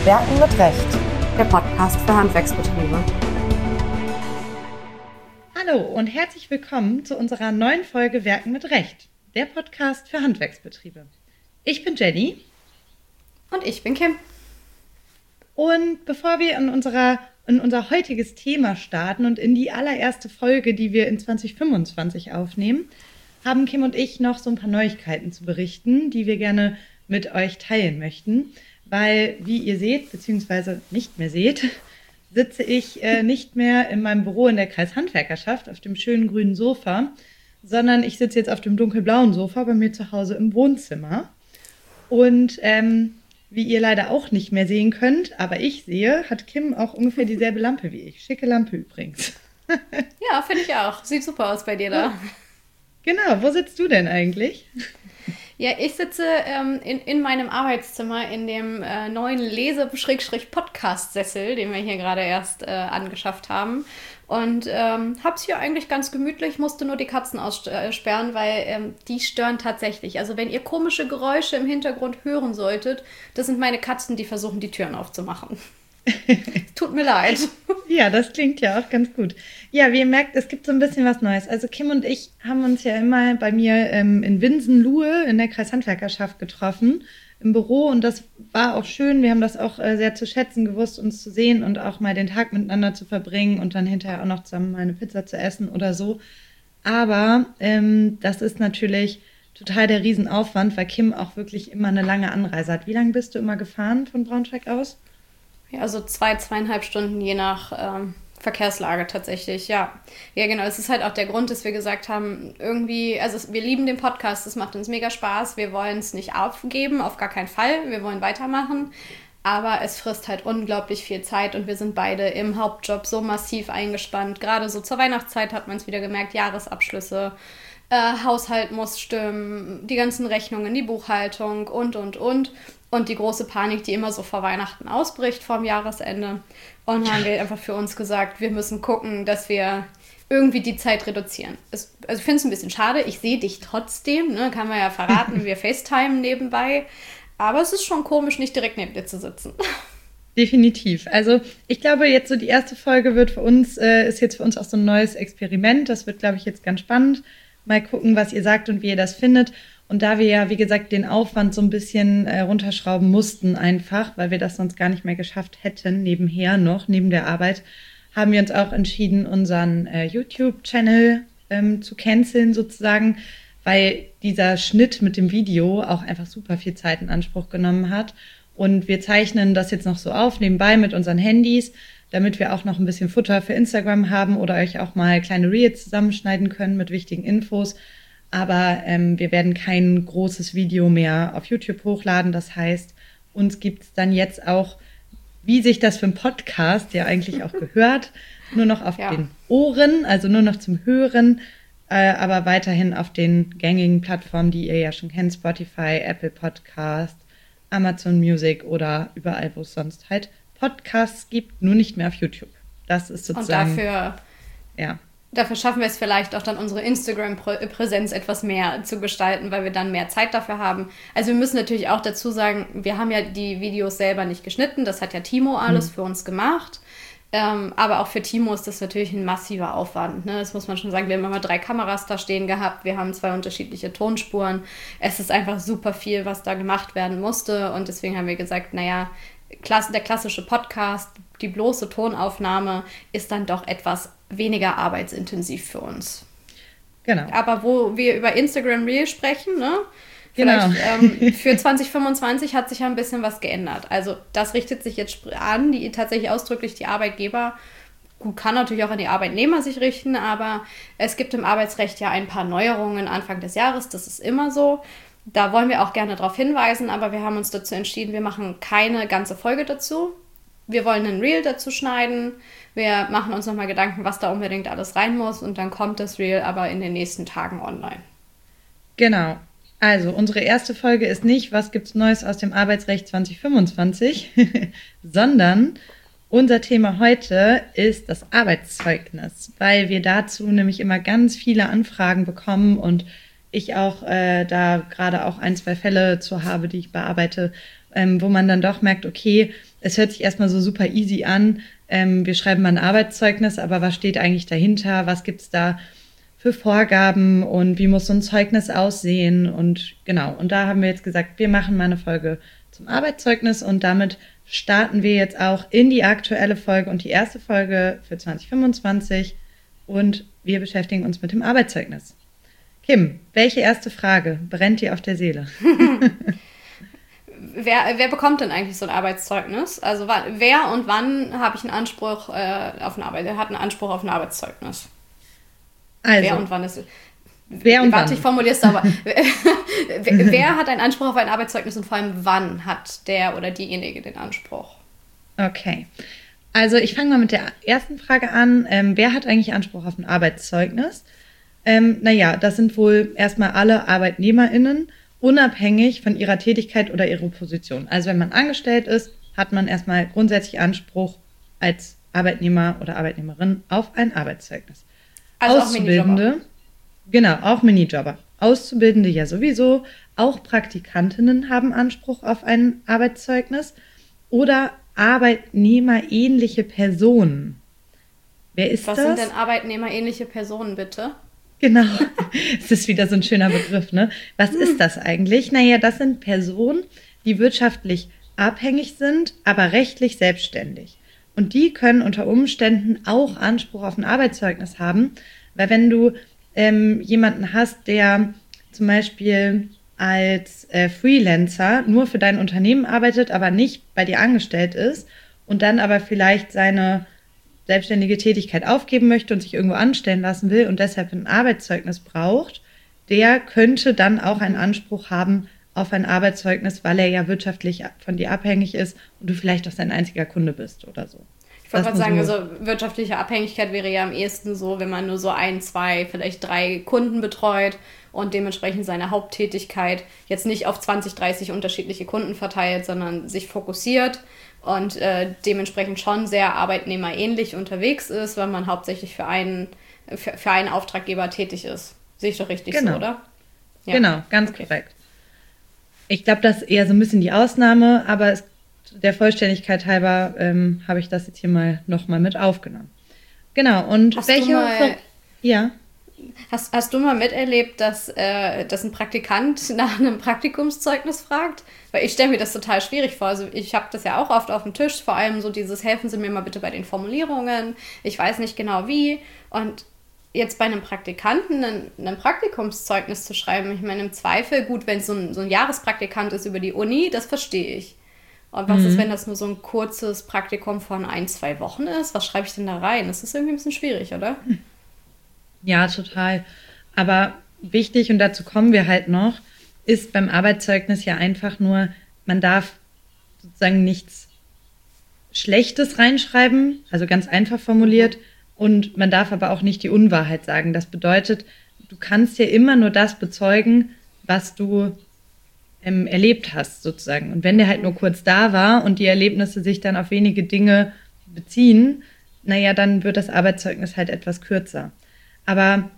Werken mit Recht, der Podcast für Handwerksbetriebe. Hallo und herzlich willkommen zu unserer neuen Folge Werken mit Recht, der Podcast für Handwerksbetriebe. Ich bin Jenny. Und ich bin Kim. Und bevor wir in unser heutiges Thema starten und in die allererste Folge, die wir in 2025 aufnehmen, haben Kim und ich noch so ein paar Neuigkeiten zu berichten, die wir gerne mit euch teilen möchten. Weil, wie ihr seht, beziehungsweise nicht mehr seht, sitze ich nicht mehr in meinem Büro in der Kreishandwerkerschaft auf dem schönen grünen Sofa, sondern ich sitze jetzt auf dem dunkelblauen Sofa bei mir zu Hause im Wohnzimmer. Und wie ihr leider auch nicht mehr sehen könnt, aber ich sehe, hat Kim auch ungefähr dieselbe Lampe wie ich. Schicke Lampe übrigens. Ja, finde ich auch. Sieht super aus bei dir da. Genau, wo sitzt du denn eigentlich? Ja, ich sitze in meinem Arbeitszimmer in dem neuen Lese-Podcast-Sessel, den wir hier gerade erst angeschafft haben. Und hab's hier eigentlich ganz gemütlich, musste nur die Katzen aussperren, weil die stören tatsächlich. Also wenn ihr komische Geräusche im Hintergrund hören solltet, das sind meine Katzen, die versuchen, die Türen aufzumachen. Tut mir leid. Ja, das klingt ja auch ganz gut. Ja, wie ihr merkt, es gibt so ein bisschen was Neues. Also Kim und ich haben uns ja immer bei mir in Winsenlohe in der Kreishandwerkerschaft getroffen, im Büro. Und das war auch schön. Wir haben das auch sehr zu schätzen gewusst, uns zu sehen und auch mal den Tag miteinander zu verbringen und dann hinterher auch noch zusammen mal eine Pizza zu essen oder so. Aber das ist natürlich total der Riesenaufwand, weil Kim auch wirklich immer eine lange Anreise hat. Wie lange bist du immer gefahren von Braunschweig aus? Ja, also 2,5 Stunden je nach Verkehrslage tatsächlich, ja. Ja, genau, es ist halt auch der Grund, dass wir gesagt haben, irgendwie, also wir lieben den Podcast, es macht uns mega Spaß, wir wollen es nicht aufgeben, auf gar keinen Fall, wir wollen weitermachen, aber es frisst halt unglaublich viel Zeit und wir sind beide im Hauptjob so massiv eingespannt, gerade so zur Weihnachtszeit hat man es wieder gemerkt, Jahresabschlüsse, Haushalt muss stimmen, die ganzen Rechnungen, die Buchhaltung und. Und die große Panik, die immer so vor Weihnachten ausbricht, vorm Jahresende. Und dann haben wir einfach für uns gesagt, wir müssen gucken, dass wir irgendwie die Zeit reduzieren. Also ich finde es ein bisschen schade, ich sehe dich trotzdem, ne? Kann man ja verraten, wir FaceTime nebenbei. Aber es ist schon komisch, nicht direkt neben dir zu sitzen. Definitiv. Also ich glaube, jetzt so die erste Folge ist jetzt für uns auch so ein neues Experiment. Das wird, glaube ich, jetzt ganz spannend. Mal gucken, was ihr sagt und wie ihr das findet. Und da wir ja, wie gesagt, den Aufwand so ein bisschen runterschrauben mussten einfach, weil wir das sonst gar nicht mehr geschafft hätten, nebenher noch, neben der Arbeit, haben wir uns auch entschieden, unseren YouTube-Channel zu canceln sozusagen, weil dieser Schnitt mit dem Video auch einfach super viel Zeit in Anspruch genommen hat. Und wir zeichnen das jetzt noch so auf, nebenbei mit unseren Handys, damit wir auch noch ein bisschen Futter für Instagram haben oder euch auch mal kleine Reels zusammenschneiden können mit wichtigen Infos. Aber wir werden kein großes Video mehr auf YouTube hochladen. Das heißt, uns gibt es dann jetzt auch, wie sich das für einen Podcast ja eigentlich auch gehört, nur noch auf den Ohren, also nur noch zum Hören, aber weiterhin auf den gängigen Plattformen, die ihr ja schon kennt, Spotify, Apple Podcast, Amazon Music oder überall, wo es sonst halt Podcasts gibt, nur nicht mehr auf YouTube. Das ist sozusagen... Und dafür schaffen wir es vielleicht auch dann, unsere Instagram-Präsenz etwas mehr zu gestalten, weil wir dann mehr Zeit dafür haben. Also wir müssen natürlich auch dazu sagen, wir haben ja die Videos selber nicht geschnitten, das hat ja Timo alles für uns gemacht. Aber auch für Timo ist das natürlich ein massiver Aufwand. Ne? Das muss man schon sagen. Wir haben immer 3 Kameras da stehen gehabt. Wir haben 2 unterschiedliche Tonspuren. Es ist einfach super viel, was da gemacht werden musste. Und deswegen haben wir gesagt, naja, der klassische Podcast, die bloße Tonaufnahme ist dann doch etwas weniger arbeitsintensiv für uns. Genau. Aber wo wir über Instagram Reel sprechen, ne? Genau. Vielleicht für 2025 hat sich ja ein bisschen was geändert. Also das richtet sich jetzt an, die tatsächlich ausdrücklich die Arbeitgeber. Gut, kann natürlich auch an die Arbeitnehmer sich richten, aber es gibt im Arbeitsrecht ja ein paar Neuerungen Anfang des Jahres, das ist immer so. Da wollen wir auch gerne darauf hinweisen, aber wir haben uns dazu entschieden, wir machen keine ganze Folge dazu. Wir wollen einen Reel dazu schneiden. Wir machen uns nochmal Gedanken, was da unbedingt alles rein muss und dann kommt das Reel aber in den nächsten Tagen online. Genau. Also unsere erste Folge ist nicht, was gibt's Neues aus dem Arbeitsrecht 2025, sondern unser Thema heute ist das Arbeitszeugnis, weil wir dazu nämlich immer ganz viele Anfragen bekommen und ich auch da gerade auch 1, 2 Fälle zu habe, die ich bearbeite, wo man dann doch merkt, okay, es hört sich erstmal so super easy an, wir schreiben mal ein Arbeitszeugnis, aber was steht eigentlich dahinter, was gibt's da für Vorgaben und wie muss so ein Zeugnis aussehen und genau, und da haben wir jetzt gesagt, wir machen mal eine Folge zum Arbeitszeugnis und damit starten wir jetzt auch in die aktuelle Folge und die erste Folge für 2025 und wir beschäftigen uns mit dem Arbeitszeugnis. Kim, welche erste Frage brennt dir auf der Seele? Wer bekommt denn eigentlich so ein Arbeitszeugnis? Also wer und wann habe ich einen Anspruch auf einen Anspruch auf ein Arbeitszeugnis? Also, wer und wann ist es? Wer ich formuliere es aber. Wer hat einen Anspruch auf ein Arbeitszeugnis und vor allem wann hat der oder diejenige den Anspruch? Okay, also ich fange mal mit der ersten Frage an. Wer hat eigentlich Anspruch auf ein Arbeitszeugnis? Das sind wohl erstmal alle ArbeitnehmerInnen, unabhängig von ihrer Tätigkeit oder ihrer Position. Also wenn man angestellt ist, hat man erstmal grundsätzlich Anspruch als Arbeitnehmer oder Arbeitnehmerin auf ein Arbeitszeugnis. Also Auszubildende, genau, auch Minijobber. Auszubildende ja sowieso, auch Praktikantinnen haben Anspruch auf ein Arbeitszeugnis oder arbeitnehmerähnliche Personen. Wer ist das? Was sind denn arbeitnehmerähnliche Personen, bitte? Genau, es ist wieder so ein schöner Begriff, ne? Was ist das eigentlich? Naja, das sind Personen, die wirtschaftlich abhängig sind, aber rechtlich selbstständig. Und die können unter Umständen auch Anspruch auf ein Arbeitszeugnis haben, weil wenn du jemanden hast, der zum Beispiel als Freelancer nur für dein Unternehmen arbeitet, aber nicht bei dir angestellt ist und dann aber vielleicht seine selbstständige Tätigkeit aufgeben möchte und sich irgendwo anstellen lassen will und deshalb ein Arbeitszeugnis braucht, der könnte dann auch einen Anspruch haben auf ein Arbeitszeugnis, weil er ja wirtschaftlich von dir abhängig ist und du vielleicht auch sein einziger Kunde bist oder so. Ich wollte gerade sagen, also wirtschaftliche Abhängigkeit wäre ja am ehesten so, wenn man nur so 1, 2, vielleicht 3 Kunden betreut und dementsprechend seine Haupttätigkeit jetzt nicht auf 20, 30 unterschiedliche Kunden verteilt, sondern sich fokussiert und dementsprechend schon sehr arbeitnehmerähnlich unterwegs ist, weil man hauptsächlich für einen Auftraggeber tätig ist. Sehe ich doch richtig so, oder? Ja. Genau, ganz korrekt. Ich glaube, das ist eher so ein bisschen die Ausnahme, aber der Vollständigkeit halber habe ich das jetzt hier mal nochmal mit aufgenommen. Genau, und Hast du mal miterlebt, dass ein Praktikant nach einem Praktikumszeugnis fragt? Weil ich stelle mir das total schwierig vor. Also ich habe das ja auch oft auf dem Tisch, vor allem so dieses, helfen Sie mir mal bitte bei den Formulierungen. Ich weiß nicht genau wie. Und jetzt bei einem Praktikanten ein Praktikumszeugnis zu schreiben, ich meine im Zweifel, gut, wenn es so ein Jahrespraktikant ist über die Uni, das verstehe ich. Und was ist, wenn das nur so ein kurzes Praktikum von 1, 2 Wochen ist? Was schreibe ich denn da rein? Das ist irgendwie ein bisschen schwierig, oder? Ja, total. Aber wichtig, und dazu kommen wir halt noch, ist beim Arbeitszeugnis ja einfach nur, man darf sozusagen nichts Schlechtes reinschreiben, also ganz einfach formuliert, und man darf aber auch nicht die Unwahrheit sagen. Das bedeutet, du kannst ja immer nur das bezeugen, was du erlebt hast, sozusagen. Und wenn der halt nur kurz da war und die Erlebnisse sich dann auf wenige Dinge beziehen, naja, dann wird das Arbeitszeugnis halt etwas kürzer. Aber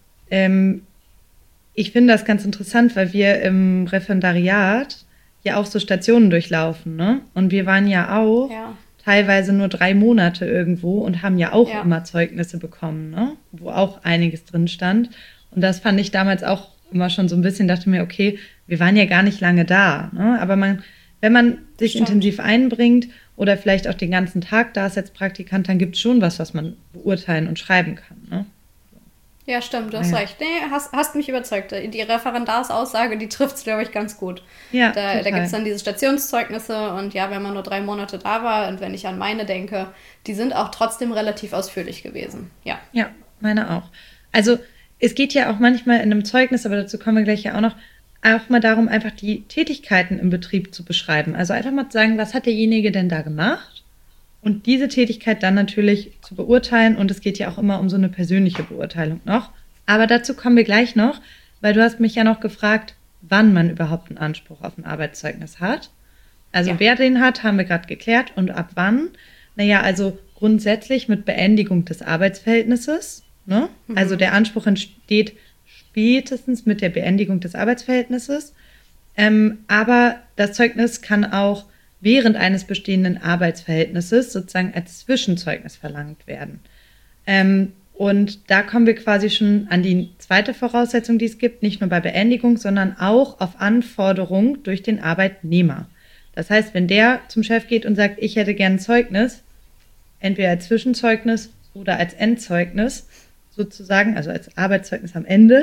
ich finde das ganz interessant, weil wir im Referendariat ja auch so Stationen durchlaufen, ne? Und wir waren ja auch teilweise nur 3 Monate irgendwo und haben ja auch immer Zeugnisse bekommen, ne? Wo auch einiges drin stand. Und das fand ich damals auch immer schon so ein bisschen, dachte mir, okay, wir waren ja gar nicht lange da, ne? Aber wenn man sich intensiv einbringt oder vielleicht auch den ganzen Tag da ist als Praktikant, dann gibt es schon was man beurteilen und schreiben kann, ne? Ja, stimmt, du hast recht. Nee, hast mich überzeugt. Die Referendarsaussage, die trifft es, glaube ich, ganz gut. Ja, da gibt es dann diese Stationszeugnisse und ja, wenn man nur 3 Monate da war und wenn ich an meine denke, die sind auch trotzdem relativ ausführlich gewesen. Ja, meine auch. Also es geht ja auch manchmal in einem Zeugnis, aber dazu kommen wir gleich ja auch mal darum, einfach die Tätigkeiten im Betrieb zu beschreiben. Also einfach mal zu sagen, was hat derjenige denn da gemacht? Und diese Tätigkeit dann natürlich zu beurteilen. Und es geht ja auch immer um so eine persönliche Beurteilung noch. Aber dazu kommen wir gleich noch, weil du hast mich ja noch gefragt, wann man überhaupt einen Anspruch auf ein Arbeitszeugnis hat. Also wer den hat, haben wir gerade geklärt. Und ab wann? Naja, also grundsätzlich mit Beendigung des Arbeitsverhältnisses. Ne? Also der Anspruch entsteht spätestens mit der Beendigung des Arbeitsverhältnisses. Aber das Zeugnis kann auch während eines bestehenden Arbeitsverhältnisses sozusagen als Zwischenzeugnis verlangt werden. Und da kommen wir quasi schon an die zweite Voraussetzung, die es gibt, nicht nur bei Beendigung, sondern auch auf Anforderung durch den Arbeitnehmer. Das heißt, wenn der zum Chef geht und sagt, ich hätte gern ein Zeugnis, entweder als Zwischenzeugnis oder als Endzeugnis sozusagen, also als Arbeitszeugnis am Ende,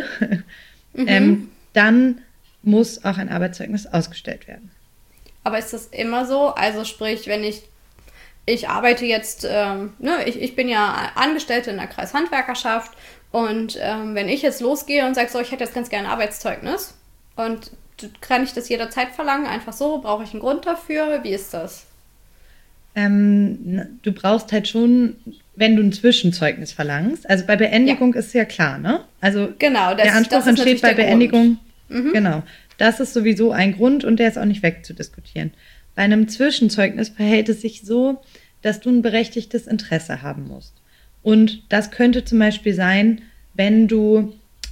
dann muss auch ein Arbeitszeugnis ausgestellt werden. Aber ist das immer so? Also sprich, wenn ich arbeite jetzt, ich bin ja Angestellte in der Kreishandwerkerschaft und wenn ich jetzt losgehe und sage, so, ich hätte jetzt ganz gerne ein Arbeitszeugnis und kann ich das jederzeit verlangen? Einfach so? Brauche ich einen Grund dafür? Wie ist das? Du brauchst halt schon, wenn du ein Zwischenzeugnis verlangst, also bei Beendigung ist ja klar, ne? Also genau, der Anspruch entsteht bei Beendigung. Genau, das ist sowieso ein Grund und der ist auch nicht wegzudiskutieren. Bei einem Zwischenzeugnis verhält es sich so, dass du ein berechtigtes Interesse haben musst. Und das könnte zum Beispiel sein, wenn du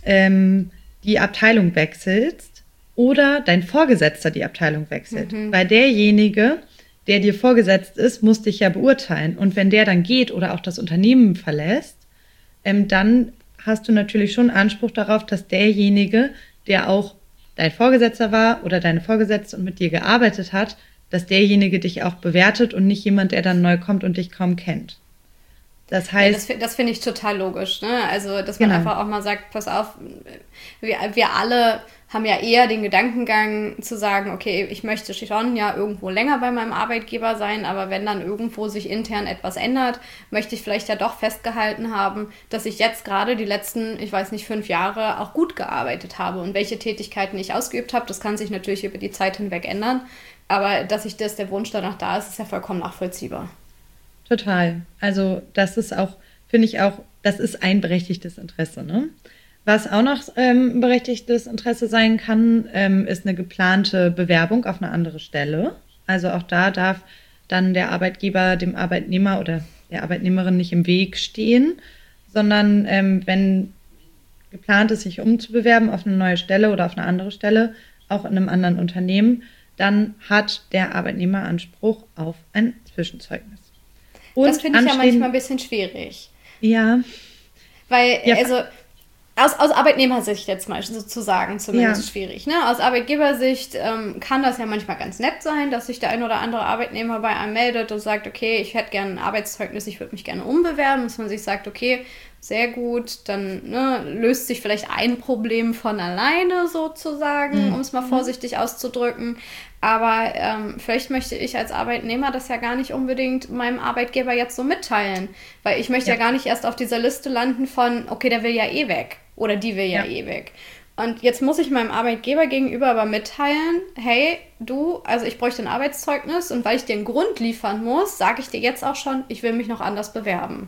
die Abteilung wechselst oder dein Vorgesetzter die Abteilung wechselt. Weil derjenige, der dir vorgesetzt ist, muss dich ja beurteilen. Und wenn der dann geht oder auch das Unternehmen verlässt, dann hast du natürlich schon Anspruch darauf, dass derjenige, der auch dein Vorgesetzter war oder deine Vorgesetzte und mit dir gearbeitet hat, dass derjenige dich auch bewertet und nicht jemand, der dann neu kommt und dich kaum kennt. Das heißt... Ja, das finde ich total logisch, ne? Also, dass man einfach auch mal sagt, pass auf, wir alle haben ja eher den Gedankengang zu sagen, okay, ich möchte schon ja irgendwo länger bei meinem Arbeitgeber sein, aber wenn dann irgendwo sich intern etwas ändert, möchte ich vielleicht ja doch festgehalten haben, dass ich jetzt gerade die letzten, 5 Jahre auch gut gearbeitet habe und welche Tätigkeiten ich ausgeübt habe, das kann sich natürlich über die Zeit hinweg ändern, aber der Wunsch danach da ist, ist ja vollkommen nachvollziehbar. Total. Also das ist auch, finde ich auch, das ist ein berechtigtes Interesse, ne? Was auch noch berechtigtes Interesse sein kann, ist eine geplante Bewerbung auf eine andere Stelle. Also auch da darf dann der Arbeitgeber dem Arbeitnehmer oder der Arbeitnehmerin nicht im Weg stehen, sondern wenn geplant ist, sich umzubewerben auf eine neue Stelle oder auf eine andere Stelle, auch in einem anderen Unternehmen, dann hat der Arbeitnehmer Anspruch auf ein Zwischenzeugnis. Und das finde ich ja manchmal ein bisschen schwierig. Ja. Weil, also aus Arbeitnehmersicht jetzt mal sozusagen zumindest schwierig. Ne? Aus Arbeitgebersicht kann das ja manchmal ganz nett sein, dass sich der ein oder andere Arbeitnehmer bei einem meldet und sagt, okay, ich hätte gerne ein Arbeitszeugnis, ich würde mich gerne umbewerben, dass man sich sagt, okay, sehr gut, dann löst sich vielleicht ein Problem von alleine sozusagen, um es mal vorsichtig auszudrücken. Aber vielleicht möchte ich als Arbeitnehmer das ja gar nicht unbedingt meinem Arbeitgeber jetzt so mitteilen, weil ich möchte ja gar nicht erst auf dieser Liste landen von, okay, der will ja eh weg oder die will ja eh weg. Und jetzt muss ich meinem Arbeitgeber gegenüber aber mitteilen, hey, du, also ich bräuchte ein Arbeitszeugnis und weil ich dir einen Grund liefern muss, sage ich dir jetzt auch schon, ich will mich noch anders bewerben.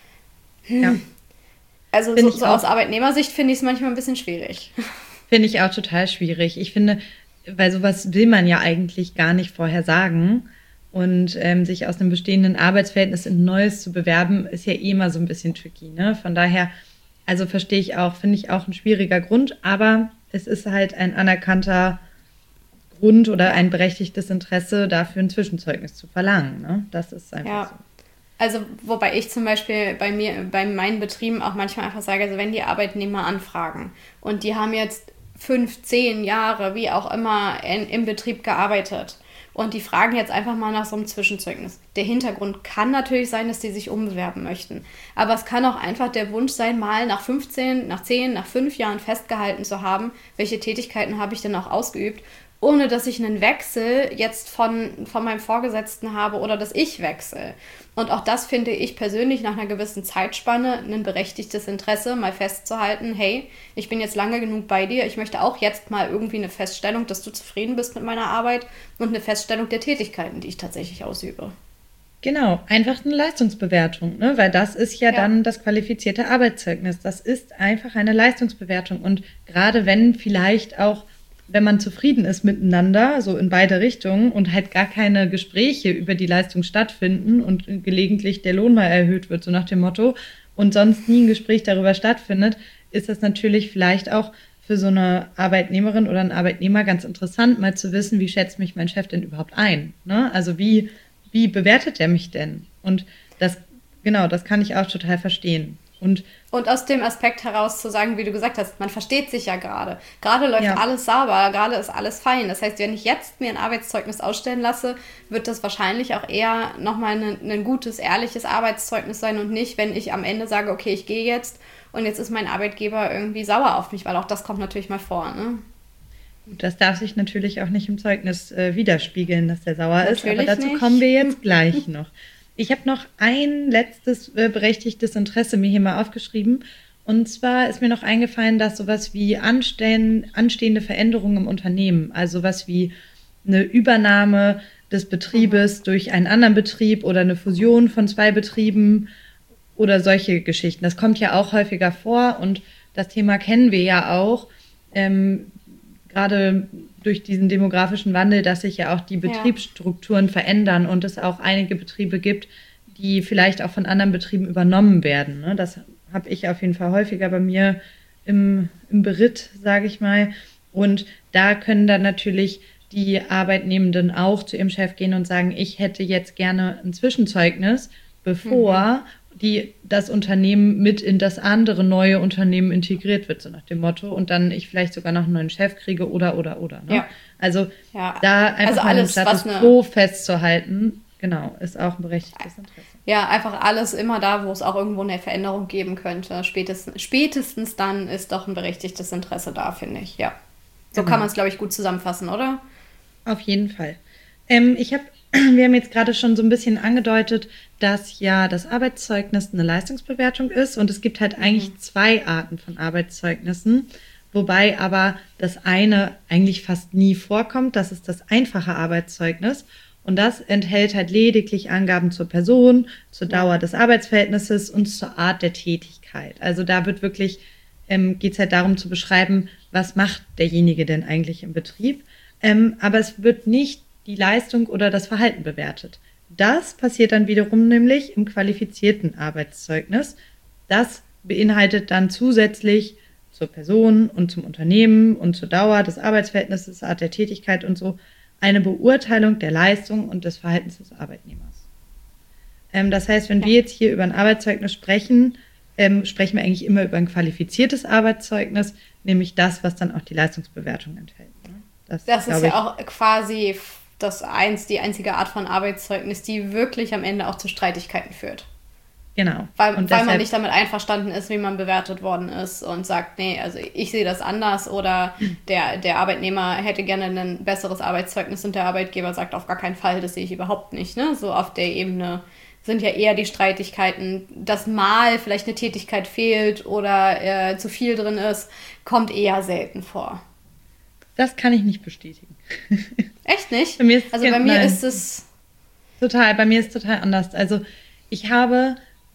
Ja. Also so aus Arbeitnehmersicht finde ich es manchmal ein bisschen schwierig. Finde ich auch total schwierig. Ich finde, weil sowas will man ja eigentlich gar nicht vorher sagen. Und sich aus einem bestehenden Arbeitsverhältnis in ein neues zu bewerben, ist ja eh immer so ein bisschen tricky, ne? Von daher, also verstehe ich auch, finde ich auch ein schwieriger Grund, aber es ist halt ein anerkannter Grund oder ein berechtigtes Interesse, dafür ein Zwischenzeugnis zu verlangen, ne? Das ist einfach so. Also wobei ich zum Beispiel bei meinen Betrieben auch manchmal einfach sage, also wenn die Arbeitnehmer anfragen und die haben jetzt 5, 10 Jahre, wie auch immer, im Betrieb gearbeitet und die fragen jetzt einfach mal nach so einem Zwischenzeugnis. Der Hintergrund kann natürlich sein, dass die sich umbewerben möchten, aber es kann auch einfach der Wunsch sein, mal nach 15, nach 10, nach 5 Jahren festgehalten zu haben, welche Tätigkeiten habe ich denn auch ausgeübt, ohne dass ich einen Wechsel jetzt von meinem Vorgesetzten habe oder dass ich wechsle. Und auch das finde ich persönlich nach einer gewissen Zeitspanne ein berechtigtes Interesse, mal festzuhalten, hey, ich bin jetzt lange genug bei dir, ich möchte auch jetzt mal irgendwie eine Feststellung, dass du zufrieden bist mit meiner Arbeit und eine Feststellung der Tätigkeiten, die ich tatsächlich ausübe. Genau, einfach eine Leistungsbewertung, ne? Weil das ist ja dann das qualifizierte Arbeitszeugnis. Das ist einfach eine Leistungsbewertung. Und gerade wenn vielleicht auch, wenn man zufrieden ist miteinander, so in beide Richtungen und halt gar keine Gespräche über die Leistung stattfinden und gelegentlich der Lohn mal erhöht wird, so nach dem Motto, und sonst nie ein Gespräch darüber stattfindet, ist das natürlich vielleicht auch für so eine Arbeitnehmerin oder einen Arbeitnehmer ganz interessant, mal zu wissen, wie schätzt mich mein Chef denn überhaupt ein? Ne? Also wie bewertet er mich denn? Und das kann ich auch total verstehen. Und aus dem Aspekt heraus zu sagen, wie du gesagt hast, man versteht sich ja gerade. Gerade läuft alles sauber, gerade ist alles fein. Das heißt, wenn ich jetzt mir ein Arbeitszeugnis ausstellen lasse, wird das wahrscheinlich auch eher nochmal ein gutes, ehrliches Arbeitszeugnis sein und nicht, wenn ich am Ende sage, okay, ich gehe jetzt und jetzt ist mein Arbeitgeber irgendwie sauer auf mich, weil auch das kommt natürlich mal vor, ne? Das darf sich natürlich auch nicht im Zeugnis widerspiegeln, dass der sauer ist, aber dazu nicht. Kommen wir jetzt gleich noch. Ich habe noch ein letztes berechtigtes Interesse mir hier mal aufgeschrieben. Und zwar ist mir noch eingefallen, dass sowas wie anstehende Veränderungen im Unternehmen, also sowas wie eine Übernahme des Betriebes durch einen anderen Betrieb oder eine Fusion von 2 Betrieben oder solche Geschichten. Das kommt ja auch häufiger vor und das Thema kennen wir ja auch, gerade durch diesen demografischen Wandel, dass sich ja auch die Betriebsstrukturen verändern und es auch einige Betriebe gibt, die vielleicht auch von anderen Betrieben übernommen werden. Ne? Das habe ich auf jeden Fall häufiger bei mir im Beritt, sage ich mal. Und da können dann natürlich die Arbeitnehmenden auch zu ihrem Chef gehen und sagen, ich hätte jetzt gerne ein Zwischenzeugnis, bevor das Unternehmen mit in das andere neue Unternehmen integriert wird, so nach dem Motto, und dann ich vielleicht sogar noch einen neuen Chef kriege oder. Ne? Ja. Also da einfach mal den Status quo festzuhalten, genau, ist auch ein berechtigtes Interesse. Ja, einfach alles immer da, wo es auch irgendwo eine Veränderung geben könnte. Spätestens dann ist doch ein berechtigtes Interesse da, finde ich, ja. So kann man es, glaube ich, gut zusammenfassen, oder? Auf jeden Fall. Wir haben jetzt gerade schon so ein bisschen angedeutet, dass ja das Arbeitszeugnis eine Leistungsbewertung ist und es gibt halt eigentlich 2 Arten von Arbeitszeugnissen, wobei aber das eine eigentlich fast nie vorkommt, das ist das einfache Arbeitszeugnis und das enthält halt lediglich Angaben zur Person, zur Dauer des Arbeitsverhältnisses und zur Art der Tätigkeit. Also da wird wirklich, geht es halt darum zu beschreiben, was macht derjenige denn eigentlich im Betrieb, aber es wird nicht die Leistung oder das Verhalten bewertet. Das passiert dann wiederum nämlich im qualifizierten Arbeitszeugnis. Das beinhaltet dann zusätzlich zur Person und zum Unternehmen und zur Dauer des Arbeitsverhältnisses, Art der Tätigkeit und so eine Beurteilung der Leistung und des Verhaltens des Arbeitnehmers. Das heißt, wenn wir jetzt hier über ein Arbeitszeugnis sprechen, sprechen wir eigentlich immer über ein qualifiziertes Arbeitszeugnis, nämlich das, was dann auch die Leistungsbewertung enthält. Ne? Das ist ja auch quasi die einzige Art von Arbeitszeugnis, die wirklich am Ende auch zu Streitigkeiten führt. Genau. Weil man nicht damit einverstanden ist, wie man bewertet worden ist und sagt, nee, also ich sehe das anders oder der Arbeitnehmer hätte gerne ein besseres Arbeitszeugnis und der Arbeitgeber sagt auf gar keinen Fall, das sehe ich überhaupt nicht. Ne? So auf der Ebene sind ja eher die Streitigkeiten, dass mal vielleicht eine Tätigkeit fehlt oder zu viel drin ist, kommt eher selten vor. Das kann ich nicht bestätigen. Echt nicht? Bei mir ist es... Bei mir ist es total anders. Also ich habe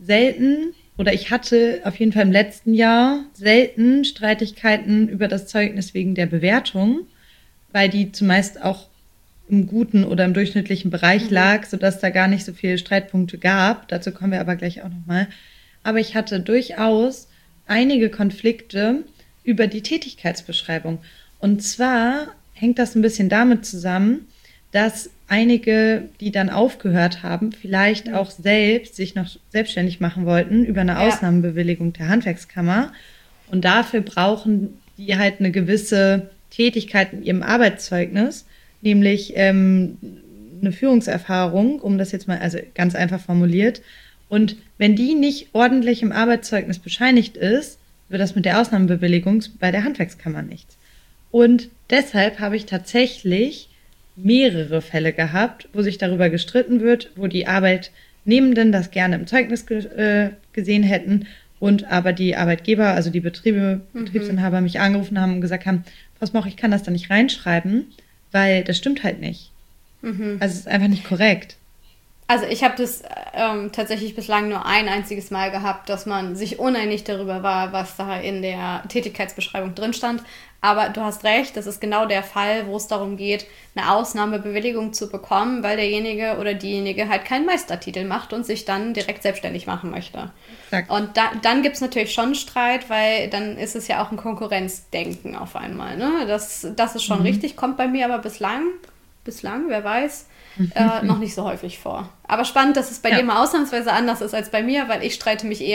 ich hatte auf jeden Fall im letzten Jahr selten Streitigkeiten über das Zeugnis wegen der Bewertung, weil die zumeist auch im guten oder im durchschnittlichen Bereich lag, sodass da gar nicht so viele Streitpunkte gab. Dazu kommen wir aber gleich auch nochmal. Aber ich hatte durchaus einige Konflikte über die Tätigkeitsbeschreibung. Und zwar hängt das ein bisschen damit zusammen, dass einige, die dann aufgehört haben, vielleicht auch sich noch selbstständig machen wollten über eine Ausnahmebewilligung der Handwerkskammer. Und dafür brauchen die halt eine gewisse Tätigkeit in ihrem Arbeitszeugnis, nämlich eine Führungserfahrung, um das jetzt mal also ganz einfach formuliert. Und wenn die nicht ordentlich im Arbeitszeugnis bescheinigt ist, wird das mit der Ausnahmebewilligung bei der Handwerkskammer nichts. Und deshalb habe ich tatsächlich mehrere Fälle gehabt, wo sich darüber gestritten wird, wo die Arbeitnehmenden das gerne im Zeugnis gesehen hätten und aber die Arbeitgeber, also die Betriebsinhaber mich angerufen haben und gesagt haben, Frau Smoch, ich kann das da nicht reinschreiben, weil das stimmt halt nicht. Also es ist einfach nicht korrekt. Also ich habe das tatsächlich bislang nur ein einziges Mal gehabt, dass man sich uneinig darüber war, was da in der Tätigkeitsbeschreibung drin stand. Aber du hast recht, das ist genau der Fall, wo es darum geht, eine Ausnahmebewilligung zu bekommen, weil derjenige oder diejenige halt keinen Meistertitel macht und sich dann direkt selbstständig machen möchte. Exakt. Und dann gibt es natürlich schon Streit, weil dann ist es ja auch ein Konkurrenzdenken auf einmal. Ne? Das ist schon richtig, kommt bei mir aber bislang, wer weiß, noch nicht so häufig vor. Aber spannend, dass es bei dir mal ausnahmsweise anders ist als bei mir, weil ich streite mich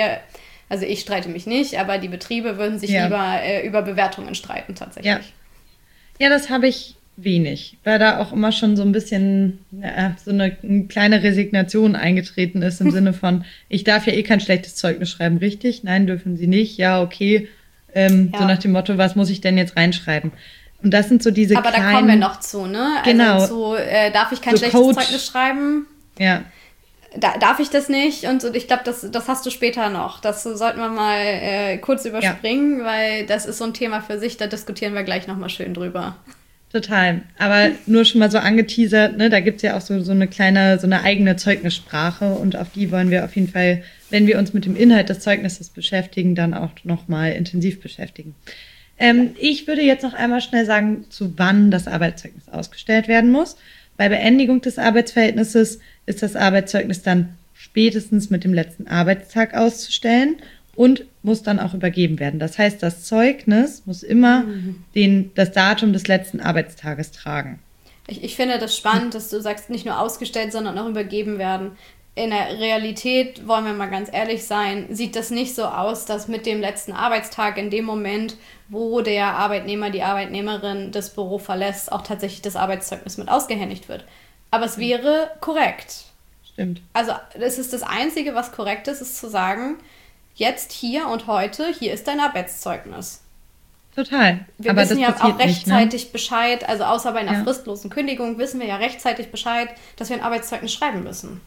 nicht, aber die Betriebe würden sich lieber über Bewertungen streiten tatsächlich. Ja, das habe ich wenig, weil da auch immer schon so ein bisschen so eine kleine Resignation eingetreten ist im Sinne von, ich darf ja eh kein schlechtes Zeugnis schreiben, richtig? Nein, dürfen Sie nicht. Ja, okay. So nach dem Motto, was muss ich denn jetzt reinschreiben? Und das sind so diese aber kleinen... Aber da kommen wir noch zu, ne? Also darf ich kein schlechtes Zeugnis schreiben? Ja. Darf ich das nicht? Und so, ich glaube, das hast du später noch. Das sollten wir mal kurz überspringen, weil das ist so ein Thema für sich, da diskutieren wir gleich nochmal schön drüber. Total. Aber nur schon mal so angeteasert, ne? Da gibt's ja auch so eine eigene Zeugnissprache und auf die wollen wir auf jeden Fall, wenn wir uns mit dem Inhalt des Zeugnisses beschäftigen, dann auch nochmal intensiv beschäftigen. Ich würde jetzt noch einmal schnell sagen, zu wann das Arbeitszeugnis ausgestellt werden muss. Bei Beendigung des Arbeitsverhältnisses ist das Arbeitszeugnis dann spätestens mit dem letzten Arbeitstag auszustellen und muss dann auch übergeben werden. Das heißt, das Zeugnis muss immer das Datum des letzten Arbeitstages tragen. Ich finde das spannend, dass du sagst, nicht nur ausgestellt, sondern auch übergeben werden. In der Realität, wollen wir mal ganz ehrlich sein, sieht das nicht so aus, dass mit dem letzten Arbeitstag in dem Moment, wo der Arbeitnehmer, die Arbeitnehmerin das Büro verlässt, auch tatsächlich das Arbeitszeugnis mit ausgehändigt wird. Aber es wäre korrekt. Stimmt. Also das ist das Einzige, was korrekt ist zu sagen, jetzt, hier und heute, hier ist dein Arbeitszeugnis. Total. Wir wissen ja auch rechtzeitig Bescheid, also außer bei einer fristlosen Kündigung wissen wir ja rechtzeitig Bescheid, dass wir ein Arbeitszeugnis schreiben müssen.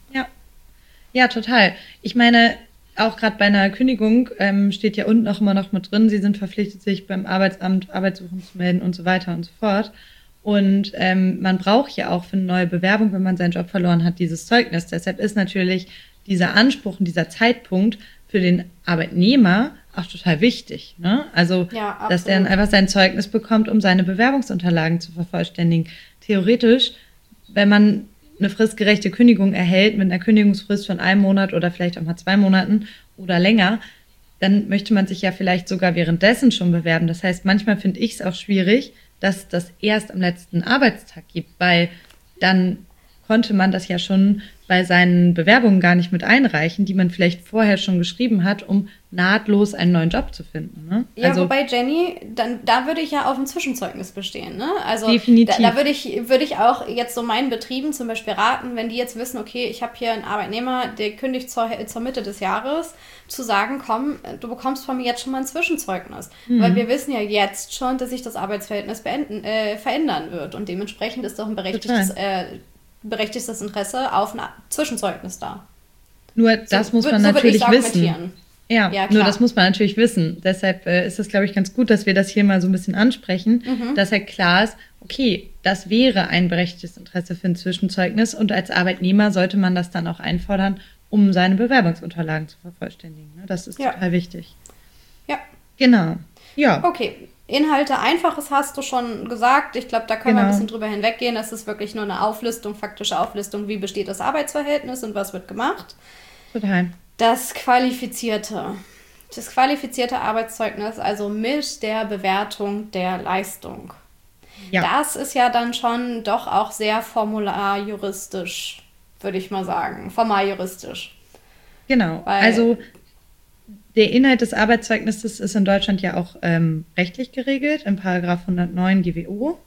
Ja, total. Ich meine, auch gerade bei einer Kündigung steht ja unten auch immer noch mit drin, Sie sind verpflichtet, sich beim Arbeitsamt Arbeitssuchen zu melden und so weiter und so fort. Und man braucht ja auch für eine neue Bewerbung, wenn man seinen Job verloren hat, dieses Zeugnis. Deshalb ist natürlich dieser Anspruch und dieser Zeitpunkt für den Arbeitnehmer auch total wichtig. Ne? Also, dass er dann einfach sein Zeugnis bekommt, um seine Bewerbungsunterlagen zu vervollständigen. Theoretisch, wenn man eine fristgerechte Kündigung erhält mit einer Kündigungsfrist von 1 Monat oder vielleicht auch mal 2 Monaten oder länger, dann möchte man sich ja vielleicht sogar währenddessen schon bewerben. Das heißt, manchmal finde ich es auch schwierig, dass das erst am letzten Arbeitstag gibt, weil dann konnte man das ja schon bei seinen Bewerbungen gar nicht mit einreichen, die man vielleicht vorher schon geschrieben hat, um nahtlos einen neuen Job zu finden. Ne? Ja, also, wobei Jenny, da würde ich ja auf ein Zwischenzeugnis bestehen. Ne? Also definitiv. Da würde ich auch jetzt so meinen Betrieben zum Beispiel raten, wenn die jetzt wissen, okay, ich habe hier einen Arbeitnehmer, der kündigt zur Mitte des Jahres, zu sagen, komm, du bekommst von mir jetzt schon mal ein Zwischenzeugnis. Weil wir wissen ja jetzt schon, dass sich das Arbeitsverhältnis verändern wird und dementsprechend ist doch ein berechtigtes Interesse auf ein Zwischenzeugnis da. Nur das muss man natürlich wissen. Ja, nur das muss man natürlich wissen. Deshalb ist es, glaube ich, ganz gut, dass wir das hier mal so ein bisschen ansprechen, dass halt klar ist, okay, das wäre ein berechtigtes Interesse für ein Zwischenzeugnis und als Arbeitnehmer sollte man das dann auch einfordern, um seine Bewerbungsunterlagen zu vervollständigen. Das ist total wichtig. Ja. Genau. Ja. Okay. Inhalte Einfaches hast du schon gesagt. Ich glaube, da können wir ein bisschen drüber hinweggehen. Das ist wirklich nur eine Auflistung, faktische Auflistung, wie besteht das Arbeitsverhältnis und was wird gemacht. Total. Das qualifizierte Arbeitszeugnis, also mit der Bewertung der Leistung. Ja. Das ist ja dann schon doch auch sehr formularjuristisch, würde ich mal sagen. Formaljuristisch. Genau, also der Inhalt des Arbeitszeugnisses ist in Deutschland ja auch rechtlich geregelt, im Paragraph 109 GWO.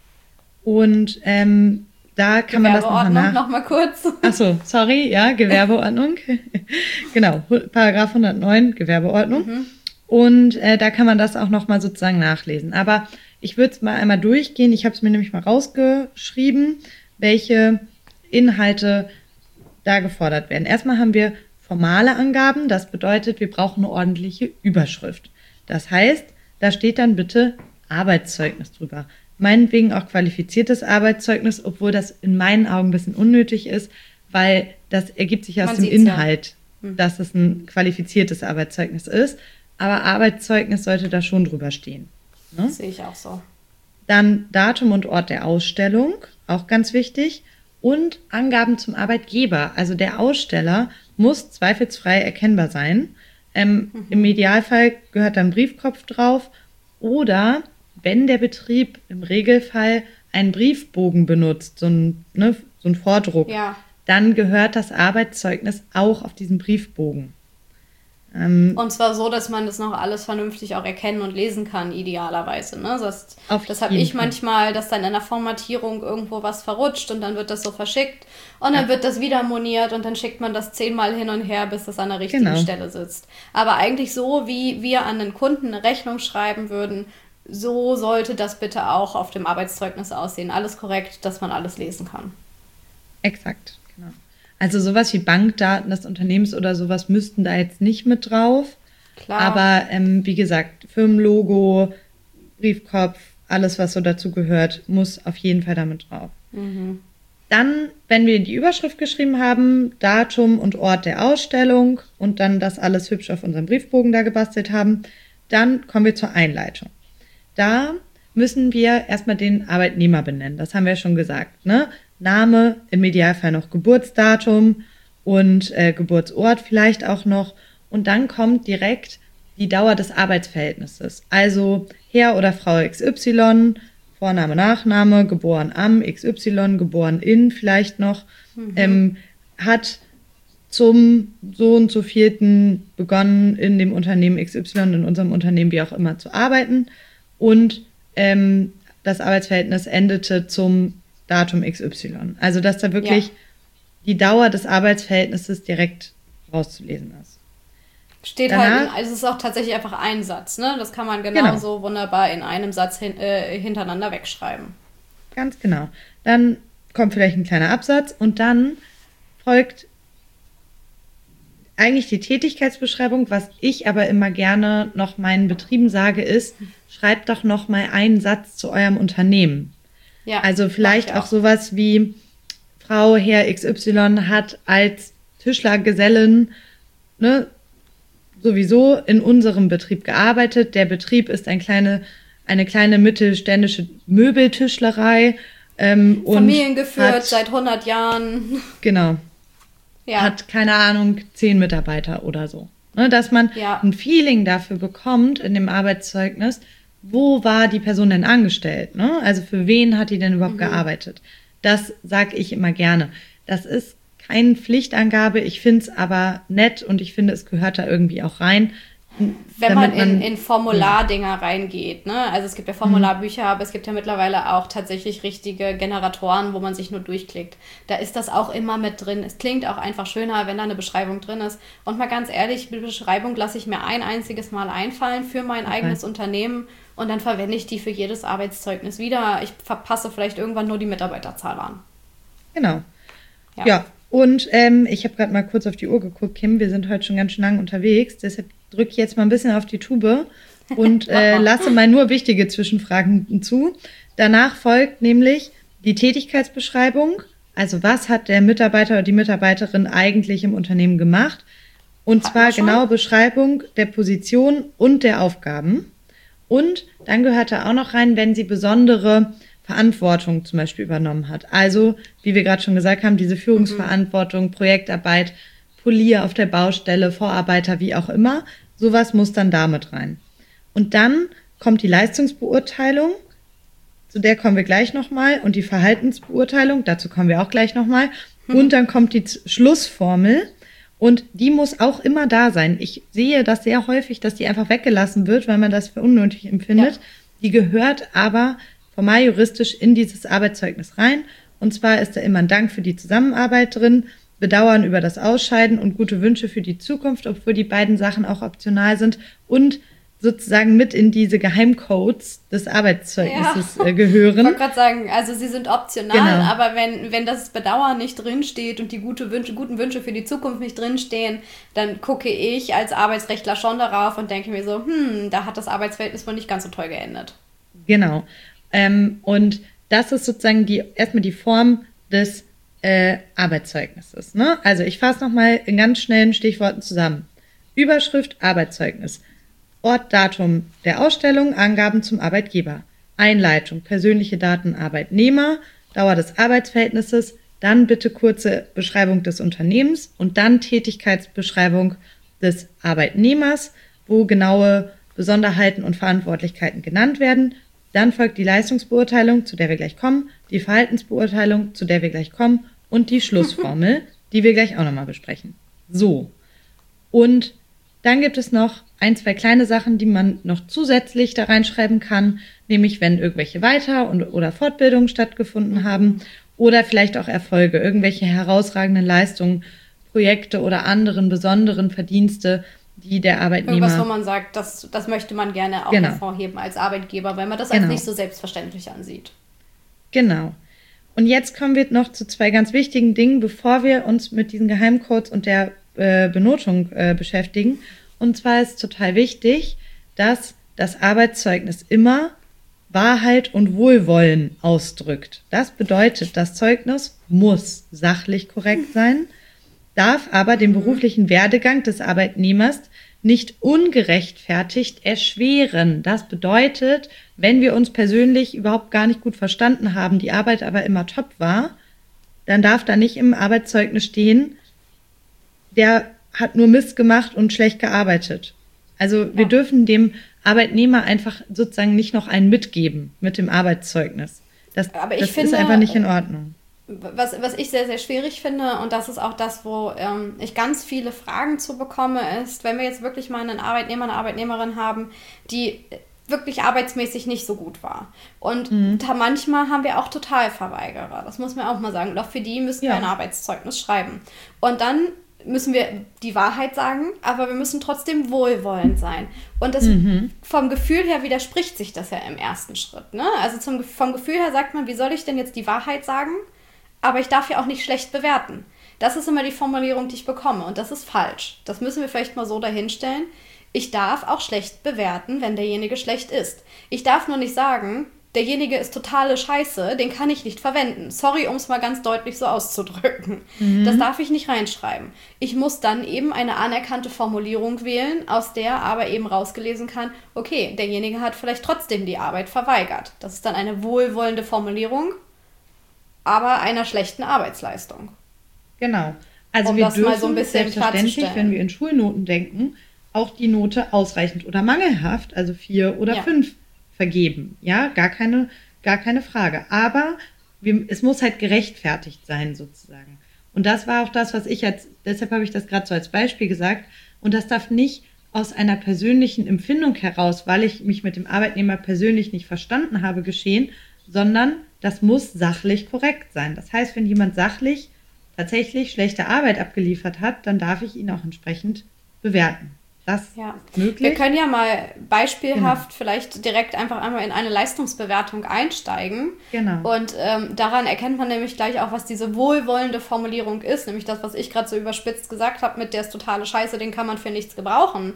Und da kann man das nochmal kurz. Achso, sorry, ja, Gewerbeordnung. Genau, Paragraph 109 Gewerbeordnung. Und da kann man das auch nochmal sozusagen nachlesen. Aber ich würde es mal einmal durchgehen. Ich habe es mir nämlich mal rausgeschrieben, welche Inhalte da gefordert werden. Erstmal haben wir formale Angaben. Das bedeutet, wir brauchen eine ordentliche Überschrift. Das heißt, da steht dann bitte Arbeitszeugnis drüber. Meinetwegen auch qualifiziertes Arbeitszeugnis, obwohl das in meinen Augen ein bisschen unnötig ist, weil das ergibt sich aus Man dem sieht's ja. Inhalt, dass es ein qualifiziertes Arbeitszeugnis ist. Aber Arbeitszeugnis sollte da schon drüber stehen. Ne? Das sehe ich auch so. Dann Datum und Ort der Ausstellung, auch ganz wichtig. Und Angaben zum Arbeitgeber. Also der Aussteller muss zweifelsfrei erkennbar sein. Im Idealfall gehört da ein Briefkopf drauf. Oder wenn der Betrieb im Regelfall einen Briefbogen benutzt, so ein Vordruck, Ja. dann gehört das Arbeitszeugnis auch auf diesen Briefbogen. Und zwar so, dass man das noch alles vernünftig auch erkennen und lesen kann, idealerweise. Ne? Das habe jeden ich Fall. manchmal, dass dann in der Formatierung irgendwo was verrutscht und dann wird das so verschickt und dann wird das wieder moniert und dann schickt man das 10-mal hin und her, bis das an der richtigen Genau. Stelle sitzt. Aber eigentlich so, wie wir an den Kunden eine Rechnung schreiben würden, so sollte das bitte auch auf dem Arbeitszeugnis aussehen. Alles korrekt, dass man alles lesen kann. Exakt, genau. Also sowas wie Bankdaten des Unternehmens oder sowas müssten da jetzt nicht mit drauf. Klar. Aber wie gesagt, Firmenlogo, Briefkopf, alles, was so dazu gehört, muss auf jeden Fall damit drauf. Dann, wenn wir die Überschrift geschrieben haben, Datum und Ort der Ausstellung und dann das alles hübsch auf unserem Briefbogen da gebastelt haben, dann kommen wir zur Einleitung. Da müssen wir erstmal den Arbeitnehmer benennen. Das haben wir ja schon gesagt, ne? Name, im Idealfall noch Geburtsdatum und Geburtsort vielleicht auch noch. Und dann kommt direkt die Dauer des Arbeitsverhältnisses. Also Herr oder Frau XY, Vorname, Nachname, geboren am XY, geboren in vielleicht noch, hat zum so und so vierten begonnen in dem Unternehmen XY, in unserem Unternehmen wie auch immer zu arbeiten. Und das Arbeitsverhältnis endete zum Datum XY. Also, dass da wirklich die Dauer des Arbeitsverhältnisses direkt rauszulesen ist. Steht Danach- halt, es ist auch tatsächlich einfach ein Satz, ne? Das kann man genauso wunderbar in einem Satz hintereinander wegschreiben. Ganz genau. Dann kommt vielleicht ein kleiner Absatz und dann folgt eigentlich die Tätigkeitsbeschreibung. Was ich aber immer gerne noch meinen Betrieben sage, ist, schreibt doch noch mal einen Satz zu eurem Unternehmen. Ja, Also vielleicht mach ich auch sowas wie Frau Herr XY hat als Tischlergesellin sowieso in unserem Betrieb gearbeitet. Der Betrieb ist eine kleine mittelständische Möbeltischlerei. Und Familiengeführt seit 100 Jahren. Genau. Ja. Hat, keine Ahnung, 10 Mitarbeiter oder so. Ne, dass man ein Feeling dafür bekommt in dem Arbeitszeugnis, wo war die Person denn angestellt? Ne? Also für wen hat die denn überhaupt gearbeitet? Das sage ich immer gerne. Das ist keine Pflichtangabe, ich finde es aber nett und ich finde, es gehört da irgendwie auch rein. Wenn man in Formulardinger reingeht, ne? Also es gibt ja Formularbücher, aber es gibt ja mittlerweile auch tatsächlich richtige Generatoren, wo man sich nur durchklickt. Da ist das auch immer mit drin. Es klingt auch einfach schöner, wenn da eine Beschreibung drin ist. Und mal ganz ehrlich, die Beschreibung lasse ich mir ein einziges Mal einfallen für mein eigenes Unternehmen und dann verwende ich die für jedes Arbeitszeugnis wieder. Ich verpasse vielleicht irgendwann nur die Mitarbeiterzahl an. Genau. Ja. Ja. Und ich habe gerade mal kurz auf die Uhr geguckt, Kim, wir sind heute schon ganz schön lang unterwegs, deshalb drücke ich jetzt mal ein bisschen auf die Tube und lasse mal nur wichtige Zwischenfragen zu. Danach folgt nämlich die Tätigkeitsbeschreibung, also was hat der Mitarbeiter oder die Mitarbeiterin eigentlich im Unternehmen gemacht und zwar genau Beschreibung der Position und der Aufgaben. Und dann gehört da auch noch rein, wenn sie besondere Verantwortung zum Beispiel übernommen hat. Also, wie wir gerade schon gesagt haben, diese Führungsverantwortung, Projektarbeit, Polier auf der Baustelle, Vorarbeiter, wie auch immer, sowas muss dann damit rein. Und dann kommt die Leistungsbeurteilung, zu der kommen wir gleich nochmal, und die Verhaltensbeurteilung, dazu kommen wir auch gleich nochmal. Und dann kommt die Schlussformel und die muss auch immer da sein. Ich sehe das sehr häufig, dass die einfach weggelassen wird, weil man das für unnötig empfindet. Ja. Die gehört aber formal juristisch in dieses Arbeitszeugnis rein. Und zwar ist da immer ein Dank für die Zusammenarbeit drin, Bedauern über das Ausscheiden und gute Wünsche für die Zukunft, obwohl die beiden Sachen auch optional sind und sozusagen mit in diese Geheimcodes des Arbeitszeugnisses gehören. Ich wollte gerade sagen, also sie sind optional, aber wenn das Bedauern nicht drinsteht und die guten Wünsche für die Zukunft nicht drinstehen, dann gucke ich als Arbeitsrechtler schon darauf und denke mir so, da hat das Arbeitsverhältnis wohl nicht ganz so toll geendet. Genau. Und das ist sozusagen erstmal die Form des Arbeitszeugnisses. Ne? Also ich fasse nochmal in ganz schnellen Stichworten zusammen. Überschrift Arbeitszeugnis. Ort, Datum der Ausstellung, Angaben zum Arbeitgeber. Einleitung, persönliche Daten Arbeitnehmer, Dauer des Arbeitsverhältnisses, dann bitte kurze Beschreibung des Unternehmens und dann Tätigkeitsbeschreibung des Arbeitnehmers, wo genaue Besonderheiten und Verantwortlichkeiten genannt werden. Dann folgt die Leistungsbeurteilung, zu der wir gleich kommen, die Verhaltensbeurteilung, zu der wir gleich kommen und die Schlussformel, die wir gleich auch nochmal besprechen. So. Und dann gibt es noch 1, 2 kleine Sachen, die man noch zusätzlich da reinschreiben kann, nämlich wenn irgendwelche Weiter- oder Fortbildungen stattgefunden haben oder vielleicht auch Erfolge, irgendwelche herausragenden Leistungen, Projekte oder anderen besonderen Verdienste, die der Arbeitnehmer... Irgendwas, wo man sagt, das möchte man gerne auch hervorheben als Arbeitgeber, weil man das als nicht so selbstverständlich ansieht. Genau. Und jetzt kommen wir noch zu 2 ganz wichtigen Dingen, bevor wir uns mit diesen Geheimcodes und der Benotung beschäftigen. Und zwar ist total wichtig, dass das Arbeitszeugnis immer Wahrheit und Wohlwollen ausdrückt. Das bedeutet, das Zeugnis muss sachlich korrekt sein, darf aber den beruflichen Werdegang des Arbeitnehmers nicht ungerechtfertigt erschweren. Das bedeutet, wenn wir uns persönlich überhaupt gar nicht gut verstanden haben, die Arbeit aber immer top war, dann darf da nicht im Arbeitszeugnis stehen, der hat nur Mist gemacht und schlecht gearbeitet. Also wir dürfen dem Arbeitnehmer einfach sozusagen nicht noch einen mitgeben mit dem Arbeitszeugnis. Das ist einfach nicht in Ordnung. Was ich sehr, sehr schwierig finde, und das ist auch das, wo ich ganz viele Fragen zu bekomme, ist, wenn wir jetzt wirklich mal einen Arbeitnehmer, eine Arbeitnehmerin haben, die wirklich arbeitsmäßig nicht so gut war. Und manchmal haben wir auch Totalverweigerer, das muss man auch mal sagen. Und auch für die müssen wir ein Arbeitszeugnis schreiben. Und dann müssen wir die Wahrheit sagen, aber wir müssen trotzdem wohlwollend sein. Und das vom Gefühl her widerspricht sich das ja im ersten Schritt. Ne? Also vom Gefühl her sagt man, wie soll ich denn jetzt die Wahrheit sagen? Aber ich darf ja auch nicht schlecht bewerten. Das ist immer die Formulierung, die ich bekomme. Und das ist falsch. Das müssen wir vielleicht mal so dahinstellen. Ich darf auch schlecht bewerten, wenn derjenige schlecht ist. Ich darf nur nicht sagen, derjenige ist totale Scheiße, den kann ich nicht verwenden. Sorry, um es mal ganz deutlich so auszudrücken. Das darf ich nicht reinschreiben. Ich muss dann eben eine anerkannte Formulierung wählen, aus der aber eben rausgelesen kann, okay, derjenige hat vielleicht trotzdem die Arbeit verweigert. Das ist dann eine wohlwollende Formulierung, aber einer schlechten Arbeitsleistung. Genau. Also wir dürfen selbstverständlich, wenn wir in Schulnoten denken, auch die Note ausreichend oder mangelhaft, also 4 oder 5 vergeben. Ja, gar keine Frage. Aber es muss halt gerechtfertigt sein, sozusagen. Und das war auch das, was deshalb habe ich das gerade so als Beispiel gesagt. Und das darf nicht aus einer persönlichen Empfindung heraus, weil ich mich mit dem Arbeitnehmer persönlich nicht verstanden habe, geschehen, sondern das muss sachlich korrekt sein. Das heißt, wenn jemand sachlich tatsächlich schlechte Arbeit abgeliefert hat, dann darf ich ihn auch entsprechend bewerten. Das ist möglich. Wir können ja mal beispielhaft vielleicht direkt einfach einmal in eine Leistungsbewertung einsteigen. Genau. Und daran erkennt man nämlich gleich auch, was diese wohlwollende Formulierung ist. Nämlich das, was ich gerade so überspitzt gesagt habe, mit der ist totale Scheiße, den kann man für nichts gebrauchen.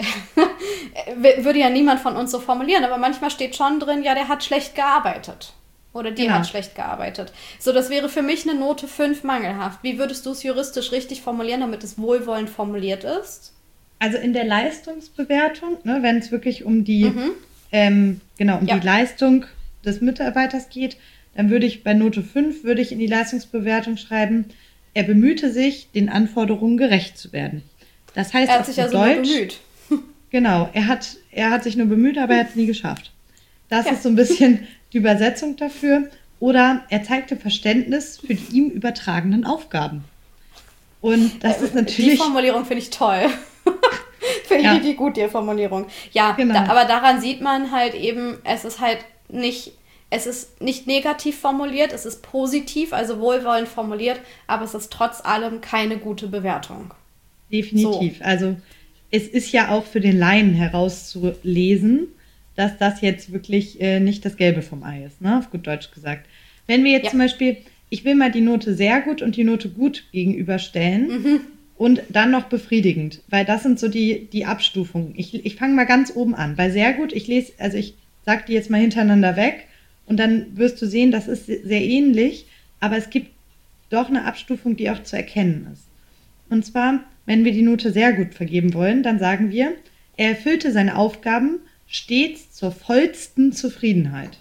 Würde ja niemand von uns so formulieren. Aber manchmal steht schon drin, ja, der hat schlecht gearbeitet. Oder die hat schlecht gearbeitet. So, das wäre für mich eine Note 5 mangelhaft. Wie würdest du es juristisch richtig formulieren, damit es wohlwollend formuliert ist? Also in der Leistungsbewertung, ne, wenn es wirklich um die, die Leistung des Mitarbeiters geht, dann würde ich bei Note 5 in die Leistungsbewertung schreiben, er bemühte sich, den Anforderungen gerecht zu werden. Das heißt, er hat sich also nur bemüht. Genau, er hat sich nur bemüht, aber er hat es nie geschafft. Das ist so ein bisschen die Übersetzung dafür. Oder er zeigte Verständnis für die ihm übertragenen Aufgaben. Und das ist natürlich... Die Formulierung finde ich toll. Finde ich richtig gut, die Formulierung. Ja, genau. Aber daran sieht man halt eben, es ist nicht negativ formuliert, es ist positiv, also wohlwollend formuliert, aber es ist trotz allem keine gute Bewertung. Definitiv. So. Also es ist ja auch für den Laien herauszulesen, dass das jetzt wirklich nicht das Gelbe vom Ei ist, ne? Auf gut Deutsch gesagt. Wenn wir jetzt zum Beispiel, ich will mal die Note sehr gut und die Note gut gegenüberstellen und dann noch befriedigend, weil das sind so die Abstufungen. Ich fange mal ganz oben an. Bei sehr gut, ich sag die jetzt mal hintereinander weg und dann wirst du sehen, das ist sehr ähnlich, aber es gibt doch eine Abstufung, die auch zu erkennen ist. Und zwar, wenn wir die Note sehr gut vergeben wollen, dann sagen wir, er erfüllte seine Aufgaben stets zur vollsten Zufriedenheit.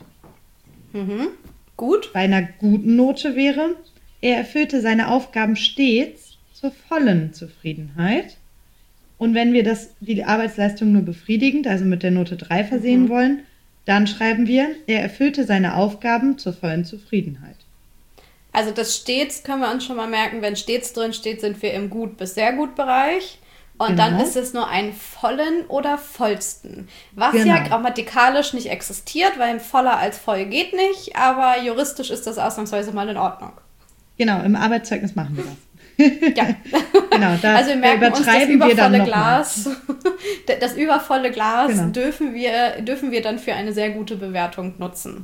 Gut. Bei einer guten Note wäre, er erfüllte seine Aufgaben stets zur vollen Zufriedenheit. Und wenn wir die Arbeitsleistung nur befriedigend, also mit der Note 3 versehen wollen, dann schreiben wir, er erfüllte seine Aufgaben zur vollen Zufriedenheit. Also das stets können wir uns schon mal merken, wenn stets drin steht, sind wir im gut bis sehr gut Bereich. Und dann ist es nur ein vollen oder vollsten. Was ja grammatikalisch nicht existiert, weil ein voller als voll geht nicht, aber juristisch ist das ausnahmsweise mal in Ordnung. Genau, im Arbeitszeugnis machen wir das. Ja. Genau, da also wir merken uns das übervolle Glas. Das übervolle Glas dürfen wir dann für eine sehr gute Bewertung nutzen.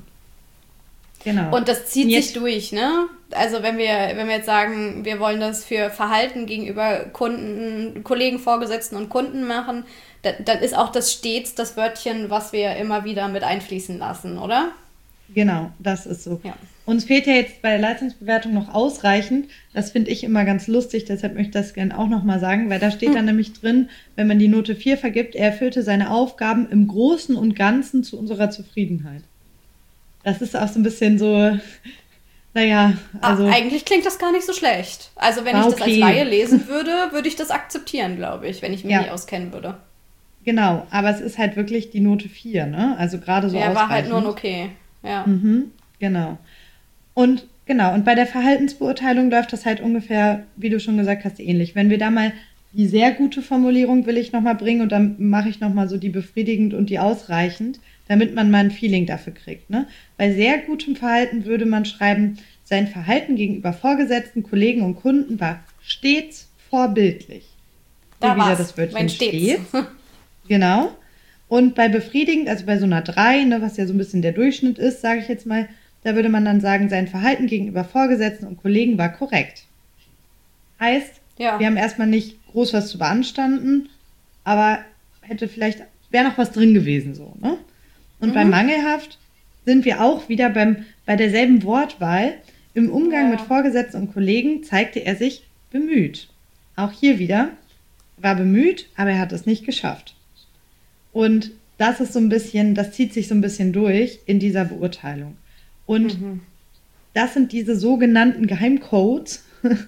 Genau. Und das zieht sich durch, ne? Also wenn wir jetzt sagen, wir wollen das für Verhalten gegenüber Kunden, Kollegen, Vorgesetzten und Kunden machen, dann ist auch das stets das Wörtchen, was wir immer wieder mit einfließen lassen, oder? Genau, das ist so. Ja. Uns fehlt ja jetzt bei der Leistungsbewertung noch ausreichend. Das finde ich immer ganz lustig, deshalb möchte ich das gerne auch nochmal sagen, weil da steht dann nämlich drin, wenn man die Note 4 vergibt, er erfüllte seine Aufgaben im Großen und Ganzen zu unserer Zufriedenheit. Das ist auch so ein bisschen so, naja, also... eigentlich klingt das gar nicht so schlecht. Also wenn ich das als Laie lesen würde, würde ich das akzeptieren, glaube ich, wenn ich mich nicht auskennen würde. Genau, aber es ist halt wirklich die Note 4, ne? Also gerade so ausreichend. Ja, war halt nur ein okay, ja. Genau. Und bei der Verhaltensbeurteilung läuft das halt ungefähr, wie du schon gesagt hast, ähnlich. Wenn wir da mal die sehr gute Formulierung will ich nochmal bringen und dann mache ich nochmal so die befriedigend und die ausreichend, damit man mal ein Feeling dafür kriegt. Ne? Bei sehr gutem Verhalten würde man schreiben, sein Verhalten gegenüber Vorgesetzten, Kollegen und Kunden war stets vorbildlich. Da wieder das Wörtchen stets. Genau. Und bei befriedigend, also bei so einer 3, ne, was ja so ein bisschen der Durchschnitt ist, sage ich jetzt mal, da würde man dann sagen, sein Verhalten gegenüber Vorgesetzten und Kollegen war korrekt. Heißt, wir haben erstmal nicht groß was zu beanstanden, aber wäre noch was drin gewesen so, ne? Und bei mangelhaft sind wir auch wieder bei derselben Wortwahl. Im Umgang mit Vorgesetzten und Kollegen zeigte er sich bemüht. Auch hier wieder, war bemüht, aber er hat es nicht geschafft. Und das ist so ein bisschen, das zieht sich so ein bisschen durch in dieser Beurteilung. Und das sind diese sogenannten Geheimcodes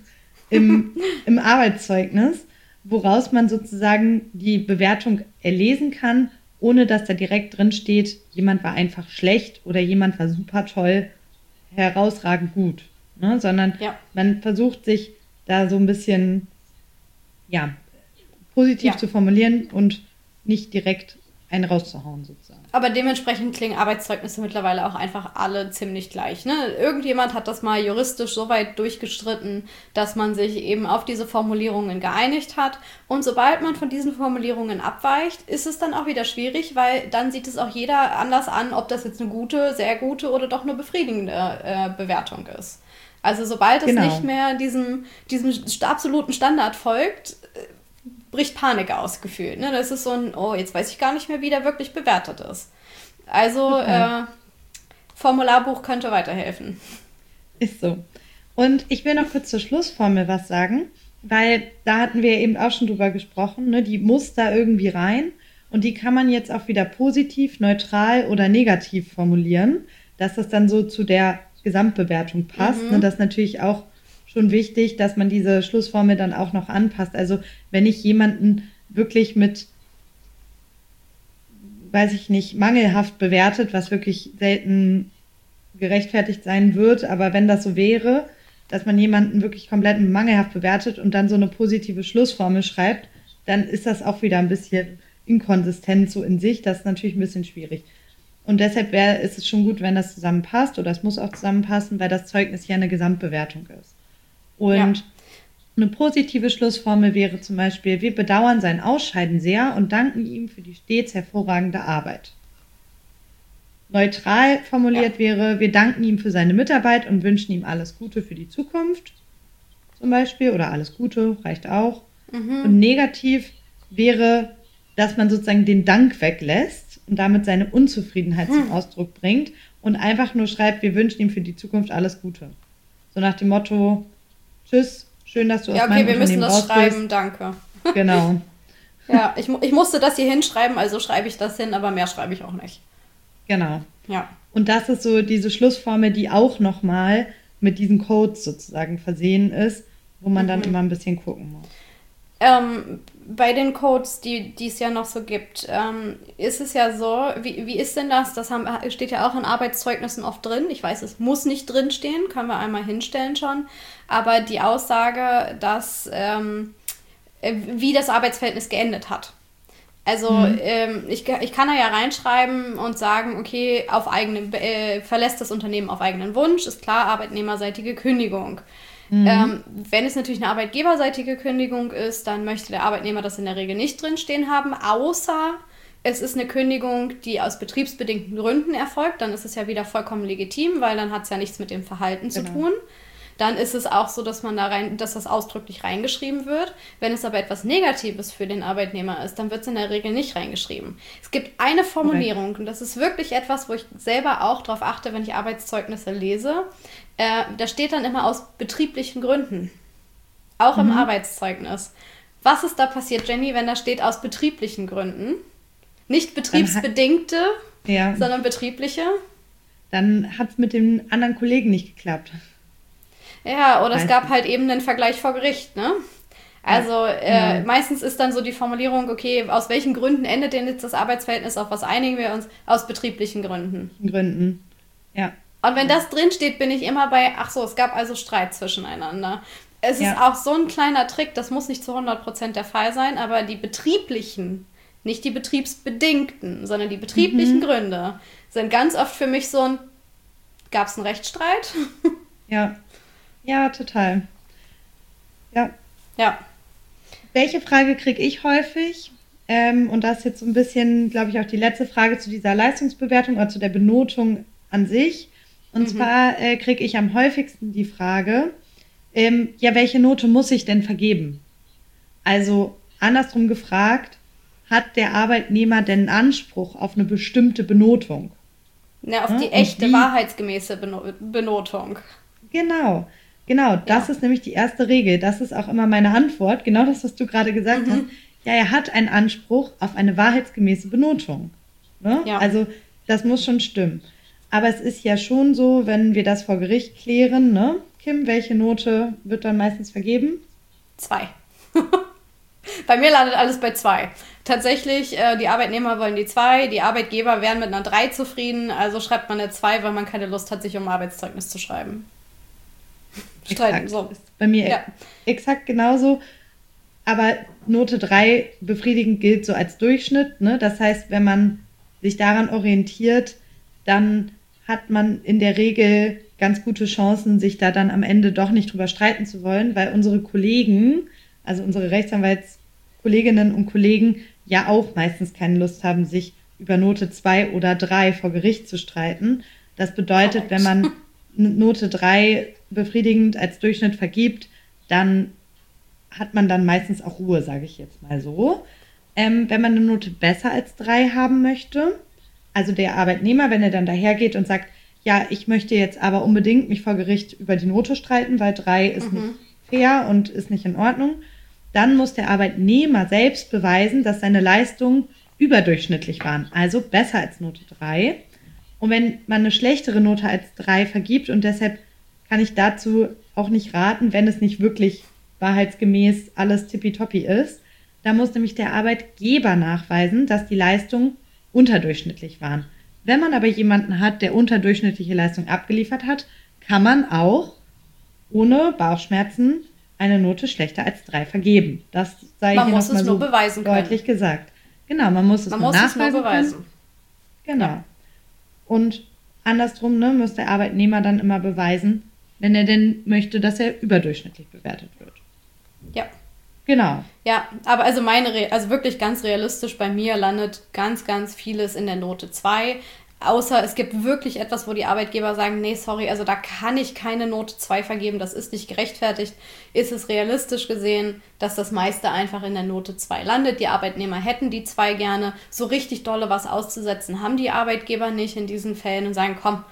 im Arbeitszeugnis, woraus man sozusagen die Bewertung erlesen kann, ohne dass da direkt drin steht, jemand war einfach schlecht oder jemand war super toll, herausragend gut. Ne? Sondern man versucht sich da so ein bisschen positiv zu formulieren und nicht direkt einen rauszuhauen sozusagen. Aber dementsprechend klingen Arbeitszeugnisse mittlerweile auch einfach alle ziemlich gleich. Ne? Irgendjemand hat das mal juristisch so weit durchgestritten, dass man sich eben auf diese Formulierungen geeinigt hat. Und sobald man von diesen Formulierungen abweicht, ist es dann auch wieder schwierig, weil dann sieht es auch jeder anders an, ob das jetzt eine gute, sehr gute oder doch eine befriedigende Bewertung ist. Also sobald es nicht mehr diesem absoluten Standard folgt, bricht Panik aus, gefühlt. Ne? Das ist so ein, jetzt weiß ich gar nicht mehr, wie der wirklich bewertet ist. Also, Formularbuch könnte weiterhelfen. Ist so. Und ich will noch kurz zur Schlussformel was sagen, weil da hatten wir eben auch schon drüber gesprochen, ne? Die muss da irgendwie rein und die kann man jetzt auch wieder positiv, neutral oder negativ formulieren, dass das dann so zu der Gesamtbewertung passt. Ne? Das ist natürlich auch schon wichtig, dass man diese Schlussformel dann auch noch anpasst. Also wenn ich jemanden wirklich mit, weiß ich nicht, mangelhaft bewertet, was wirklich selten gerechtfertigt sein wird, aber wenn das so wäre, dass man jemanden wirklich komplett mangelhaft bewertet und dann so eine positive Schlussformel schreibt, dann ist das auch wieder ein bisschen inkonsistent so in sich. Das ist natürlich ein bisschen schwierig. Und deshalb ist es schon gut, wenn das zusammenpasst, oder es muss auch zusammenpassen, weil das Zeugnis ja eine Gesamtbewertung ist. Und eine positive Schlussformel wäre zum Beispiel, wir bedauern sein Ausscheiden sehr und danken ihm für die stets hervorragende Arbeit. Neutral formuliert wäre, wir danken ihm für seine Mitarbeit und wünschen ihm alles Gute für die Zukunft, zum Beispiel, oder alles Gute, reicht auch. Und negativ wäre, dass man sozusagen den Dank weglässt und damit seine Unzufriedenheit zum Ausdruck bringt und einfach nur schreibt, wir wünschen ihm für die Zukunft alles Gute. So nach dem Motto, tschüss, schön, dass du aus Ja, okay, meinem wir müssen Unternehmen das raus schreiben, bist. danke. Genau, Ja, ich musste das hier hinschreiben, also schreibe ich das hin, aber mehr schreibe ich auch nicht. genau. Ja. Und das ist so diese Schlussformel, die auch nochmal mit diesen Codes sozusagen versehen ist, wo man dann immer ein bisschen gucken muss. Bei den Codes, die es ja noch so gibt, ist es ja so, wie ist denn das? Steht ja auch in Arbeitszeugnissen oft drin. Ich weiß, es muss nicht drinstehen, können wir einmal hinstellen schon. Aber die Aussage, dass wie das Arbeitsverhältnis geendet hat. Also ich kann da ja reinschreiben und sagen, okay, verlässt das Unternehmen auf eigenen Wunsch, ist klar, arbeitnehmerseitige Kündigung. Wenn es natürlich eine arbeitgeberseitige Kündigung ist, dann möchte der Arbeitnehmer das in der Regel nicht drinstehen haben, außer es ist eine Kündigung, die aus betriebsbedingten Gründen erfolgt. Dann ist es ja wieder vollkommen legitim, weil dann hat es ja nichts mit dem Verhalten zu tun. Dann ist es auch so, dass dass das ausdrücklich reingeschrieben wird. Wenn es aber etwas Negatives für den Arbeitnehmer ist, dann wird es in der Regel nicht reingeschrieben. Es gibt eine Formulierung, und das ist wirklich etwas, wo ich selber auch drauf achte, wenn ich Arbeitszeugnisse lese. Da steht dann immer aus betrieblichen Gründen. Auch im Arbeitszeugnis. Was ist da passiert, Jenny, wenn da steht aus betrieblichen Gründen? Nicht betriebsbedingte, sondern betriebliche? Dann hat es mit dem anderen Kollegen nicht geklappt. Ja, oder es gab halt eben einen Vergleich vor Gericht, ne? Also meistens ist dann so die Formulierung, okay, aus welchen Gründen endet denn jetzt das Arbeitsverhältnis, auf was einigen wir uns? Aus betrieblichen Gründen. Ja. Und wenn das drinsteht, bin ich immer bei, ach so, es gab also Streit zwischeneinander. Es ist auch so ein kleiner Trick, das muss nicht zu 100% der Fall sein, aber die betrieblichen, nicht die betriebsbedingten, sondern die betrieblichen Gründe sind ganz oft für mich so ein, gab es einen Rechtsstreit? Ja, total. Ja. Welche Frage kriege ich häufig? Und das ist jetzt so ein bisschen, glaube ich, auch die letzte Frage zu dieser Leistungsbewertung oder zu der Benotung an sich. Und zwar kriege ich am häufigsten die Frage, welche Note muss ich denn vergeben? Also andersrum gefragt, hat der Arbeitnehmer denn Anspruch auf eine bestimmte Benotung? Ja, auf die echte, wahrheitsgemäße Benotung. Genau, das ist nämlich die erste Regel. Das ist auch immer meine Antwort. Genau das, was du gerade gesagt hast. Ja, er hat einen Anspruch auf eine wahrheitsgemäße Benotung. Ne? Ja. Also das muss schon stimmen. Aber es ist ja schon so, wenn wir das vor Gericht klären, ne? Kim, welche Note wird dann meistens vergeben? 2. Bei mir landet alles bei 2. Tatsächlich, die Arbeitnehmer wollen die 2, die Arbeitgeber wären mit einer 3 zufrieden, also schreibt man eine 2, weil man keine Lust hat, sich um ein Arbeitszeugnis zu schreiben. Streiten, so. Ist bei mir exakt genauso. Aber Note 3 befriedigend gilt so als Durchschnitt. Ne? Das heißt, wenn man sich daran orientiert, dann hat man in der Regel ganz gute Chancen, sich da dann am Ende doch nicht drüber streiten zu wollen, weil unsere Kollegen, also unsere Rechtsanwaltskolleginnen und Kollegen, ja auch meistens keine Lust haben, sich über Note 2 oder 3 vor Gericht zu streiten. Das bedeutet, wenn man Note 3 befriedigend als Durchschnitt vergibt, dann hat man dann meistens auch Ruhe, sage ich jetzt mal so. Wenn man eine Note besser als 3 haben möchte, also der Arbeitnehmer, wenn er dann dahergeht und sagt, ja, ich möchte jetzt aber unbedingt mich vor Gericht über die Note streiten, weil 3 ist nicht fair und ist nicht in Ordnung, dann muss der Arbeitnehmer selbst beweisen, dass seine Leistungen überdurchschnittlich waren, also besser als Note 3. Und wenn man eine schlechtere Note als 3 vergibt, und deshalb kann ich dazu auch nicht raten, wenn es nicht wirklich wahrheitsgemäß alles tippitoppi ist, da muss nämlich der Arbeitgeber nachweisen, dass die Leistungen unterdurchschnittlich waren. Wenn man aber jemanden hat, der unterdurchschnittliche Leistung abgeliefert hat, kann man auch ohne Bauchschmerzen eine Note schlechter als 3 vergeben. Das sei hier nochmal so deutlich gesagt. Genau, man muss es nur beweisen. Genau. Und andersrum, ne, muss der Arbeitnehmer dann immer beweisen, wenn er denn möchte, dass er überdurchschnittlich bewertet wird. Ja. Genau. Ja, aber also wirklich ganz realistisch, bei mir landet ganz, ganz vieles in der Note 2. Außer es gibt wirklich etwas, wo die Arbeitgeber sagen, nee, sorry, also da kann ich keine Note 2 vergeben, das ist nicht gerechtfertigt. Ist es realistisch gesehen, dass das meiste einfach in der Note 2 landet. Die Arbeitnehmer hätten die 2 gerne. So richtig dolle was auszusetzen haben die Arbeitgeber nicht in diesen Fällen und sagen, komm,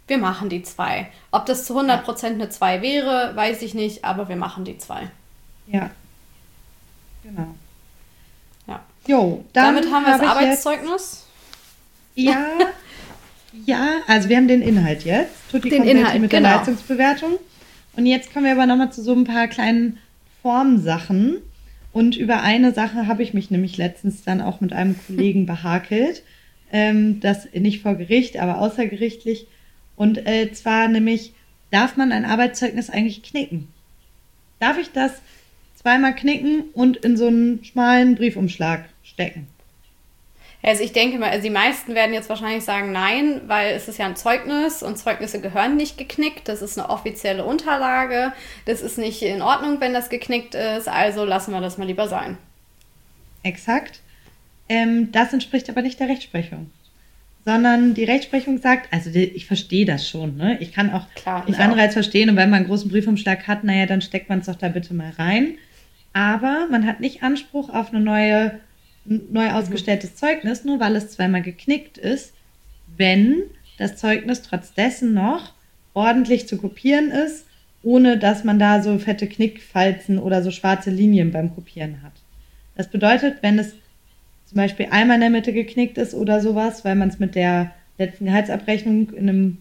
wir machen die 2. Ob das zu 100% eine 2 wäre, weiß ich nicht, aber wir machen die 2. Ja, genau. Ja. Jo, damit haben wir das Arbeitszeugnis. Ja, also wir haben den Inhalt jetzt. Tutti Den Inhalt, mit der Leistungsbewertung. Und jetzt kommen wir aber nochmal zu so ein paar kleinen Formsachen. Und über eine Sache habe ich mich nämlich letztens dann auch mit einem Kollegen behakelt. Das nicht vor Gericht, aber außergerichtlich. Und zwar nämlich, darf man ein Arbeitszeugnis eigentlich knicken? Darf ich das zweimal knicken und in so einen schmalen Briefumschlag stecken? Also ich denke mal, also die meisten werden jetzt wahrscheinlich sagen nein, weil es ist ja ein Zeugnis und Zeugnisse gehören nicht geknickt. Das ist eine offizielle Unterlage. Das ist nicht in Ordnung, wenn das geknickt ist. Also lassen wir das mal lieber sein. Exakt. Das entspricht aber nicht der Rechtsprechung. Sondern die Rechtsprechung sagt, also ich verstehe das schon, ne? Ich kann auch einen Anreiz verstehen und wenn man einen großen Briefumschlag hat, naja, dann steckt man es doch da bitte mal rein. Aber man hat nicht Anspruch auf eine neu ausgestelltes Zeugnis, nur weil es zweimal geknickt ist, wenn das Zeugnis trotz dessen noch ordentlich zu kopieren ist, ohne dass man da so fette Knickfalzen oder so schwarze Linien beim Kopieren hat. Das bedeutet, wenn es zum Beispiel einmal in der Mitte geknickt ist oder sowas, weil man es mit der letzten Gehaltsabrechnung in einem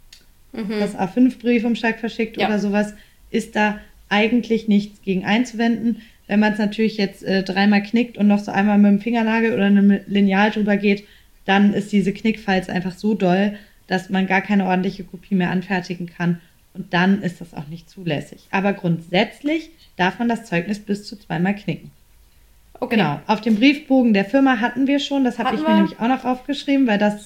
das A5-Briefumschlag verschickt oder sowas, ist da eigentlich nichts gegen einzuwenden. Wenn man es natürlich jetzt dreimal knickt und noch so einmal mit dem Fingernagel oder einem Lineal drüber geht, dann ist diese Knickfalz einfach so doll, dass man gar keine ordentliche Kopie mehr anfertigen kann. Und dann ist das auch nicht zulässig. Aber grundsätzlich darf man das Zeugnis bis zu zweimal knicken. Okay. Genau, auf dem Briefbogen der Firma hatten wir schon, das habe ich mir nämlich auch noch aufgeschrieben, weil das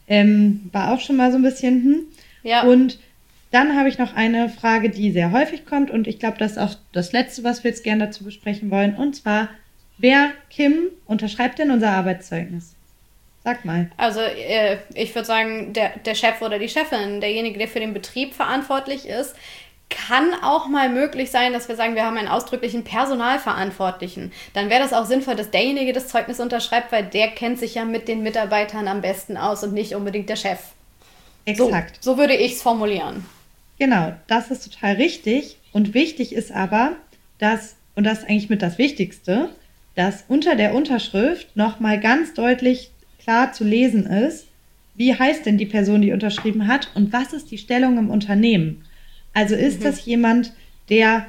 war auch schon mal so ein bisschen Ja. Und dann habe ich noch eine Frage, die sehr häufig kommt und ich glaube, das ist auch das Letzte, was wir jetzt gerne dazu besprechen wollen. Und zwar, wer, Kim, unterschreibt denn unser Arbeitszeugnis? Sag mal. Also ich würde sagen, der Chef oder die Chefin, derjenige, der für den Betrieb verantwortlich ist, kann auch mal möglich sein, dass wir sagen, wir haben einen ausdrücklichen Personalverantwortlichen. Dann wäre das auch sinnvoll, dass derjenige das Zeugnis unterschreibt, weil der kennt sich ja mit den Mitarbeitern am besten aus und nicht unbedingt der Chef. Exakt. So würde ich es formulieren. Genau, das ist total richtig. Und wichtig ist aber, dass, und das ist eigentlich mit das Wichtigste, dass unter der Unterschrift nochmal ganz deutlich klar zu lesen ist, wie heißt denn die Person, die unterschrieben hat und was ist die Stellung im Unternehmen. Also ist das jemand, der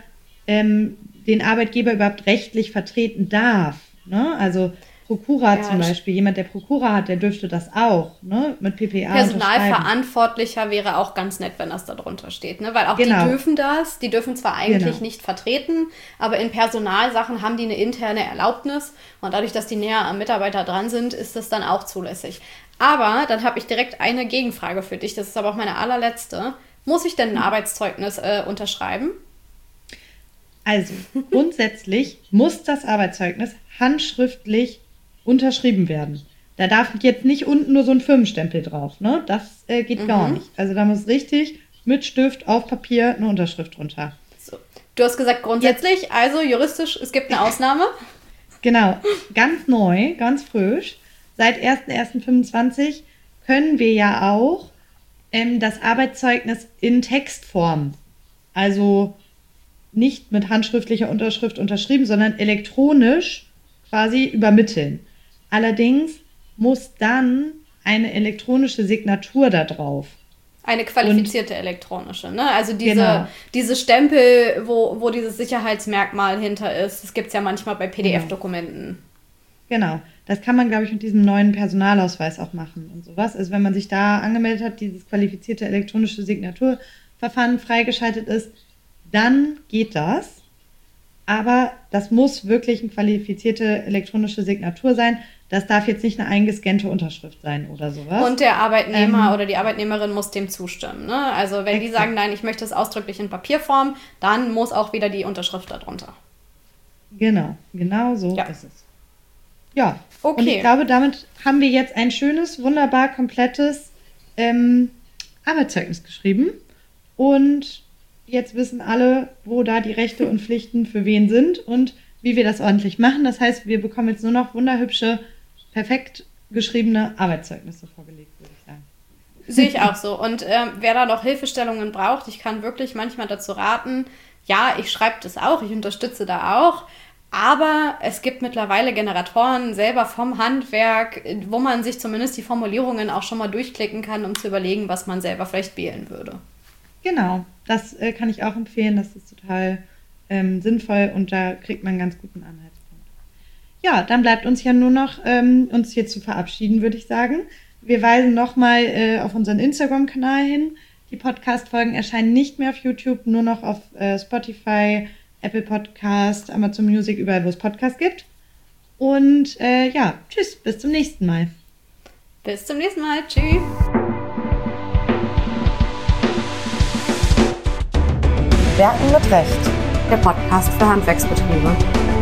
den Arbeitgeber überhaupt rechtlich vertreten darf? Ne? Also Prokura zum Beispiel, jemand, der Prokura hat, der dürfte das auch, ne? Mit PPA Personalverantwortlicher wäre auch ganz nett, wenn das da drunter steht, ne? Weil auch die dürfen das, die dürfen zwar eigentlich nicht vertreten, aber in Personalsachen haben die eine interne Erlaubnis und dadurch, dass die näher am Mitarbeiter dran sind, ist das dann auch zulässig. Aber dann habe ich direkt eine Gegenfrage für dich, das ist aber auch meine allerletzte. Muss ich denn ein Arbeitszeugnis unterschreiben? Also grundsätzlich muss das Arbeitszeugnis handschriftlich unterschrieben werden. Da darf jetzt nicht unten nur so ein Firmenstempel drauf, ne? Das geht gar nicht. Also da muss richtig mit Stift auf Papier eine Unterschrift drunter. So. Du hast gesagt grundsätzlich, jetzt. Also juristisch, es gibt eine Ausnahme. Genau, ganz neu, ganz frisch. Seit 1.1.25 können wir ja auch das Arbeitszeugnis in Textform, also nicht mit handschriftlicher Unterschrift unterschrieben, sondern elektronisch quasi übermitteln. Allerdings muss dann eine elektronische Signatur da drauf. Eine qualifizierte elektronische, ne? Also diese Stempel, wo dieses Sicherheitsmerkmal hinter ist, das gibt es ja manchmal bei PDF-Dokumenten. Genau, das kann man, glaube ich, mit diesem neuen Personalausweis auch machen und sowas. Also wenn man sich da angemeldet hat, dieses qualifizierte elektronische Signaturverfahren freigeschaltet ist, dann geht das. Aber das muss wirklich eine qualifizierte elektronische Signatur sein. Das darf jetzt nicht eine eingescannte Unterschrift sein oder sowas. Und der Arbeitnehmer oder die Arbeitnehmerin muss dem zustimmen. Ne? Also wenn die sagen, nein, ich möchte es ausdrücklich in Papierform, dann muss auch wieder die Unterschrift darunter. Genau so ist es. Ja, okay. Und ich glaube, damit haben wir jetzt ein schönes, wunderbar komplettes Arbeitszeugnis geschrieben. Und jetzt wissen alle, wo da die Rechte und Pflichten für wen sind und wie wir das ordentlich machen. Das heißt, wir bekommen jetzt nur noch wunderhübsche, perfekt geschriebene Arbeitszeugnisse vorgelegt, würde ich sagen. Sehe ich auch so. Und wer da noch Hilfestellungen braucht, ich kann wirklich manchmal dazu raten, ja, ich schreibe das auch, ich unterstütze da auch, aber es gibt mittlerweile Generatoren selber vom Handwerk, wo man sich zumindest die Formulierungen auch schon mal durchklicken kann, um zu überlegen, was man selber vielleicht wählen würde. Genau, das kann ich auch empfehlen, das ist total sinnvoll und da kriegt man einen ganz guten Anhaltspunkt. Ja, dann bleibt uns ja nur noch, uns hier zu verabschieden, würde ich sagen. Wir weisen nochmal auf unseren Instagram-Kanal hin. Die Podcast-Folgen erscheinen nicht mehr auf YouTube, nur noch auf Spotify, Apple Podcast, Amazon Music, überall, wo es Podcasts gibt. Und ja, tschüss, bis zum nächsten Mal. Bis zum nächsten Mal. Tschüss. Werken mit Recht. Der Podcast für Handwerksbetriebe.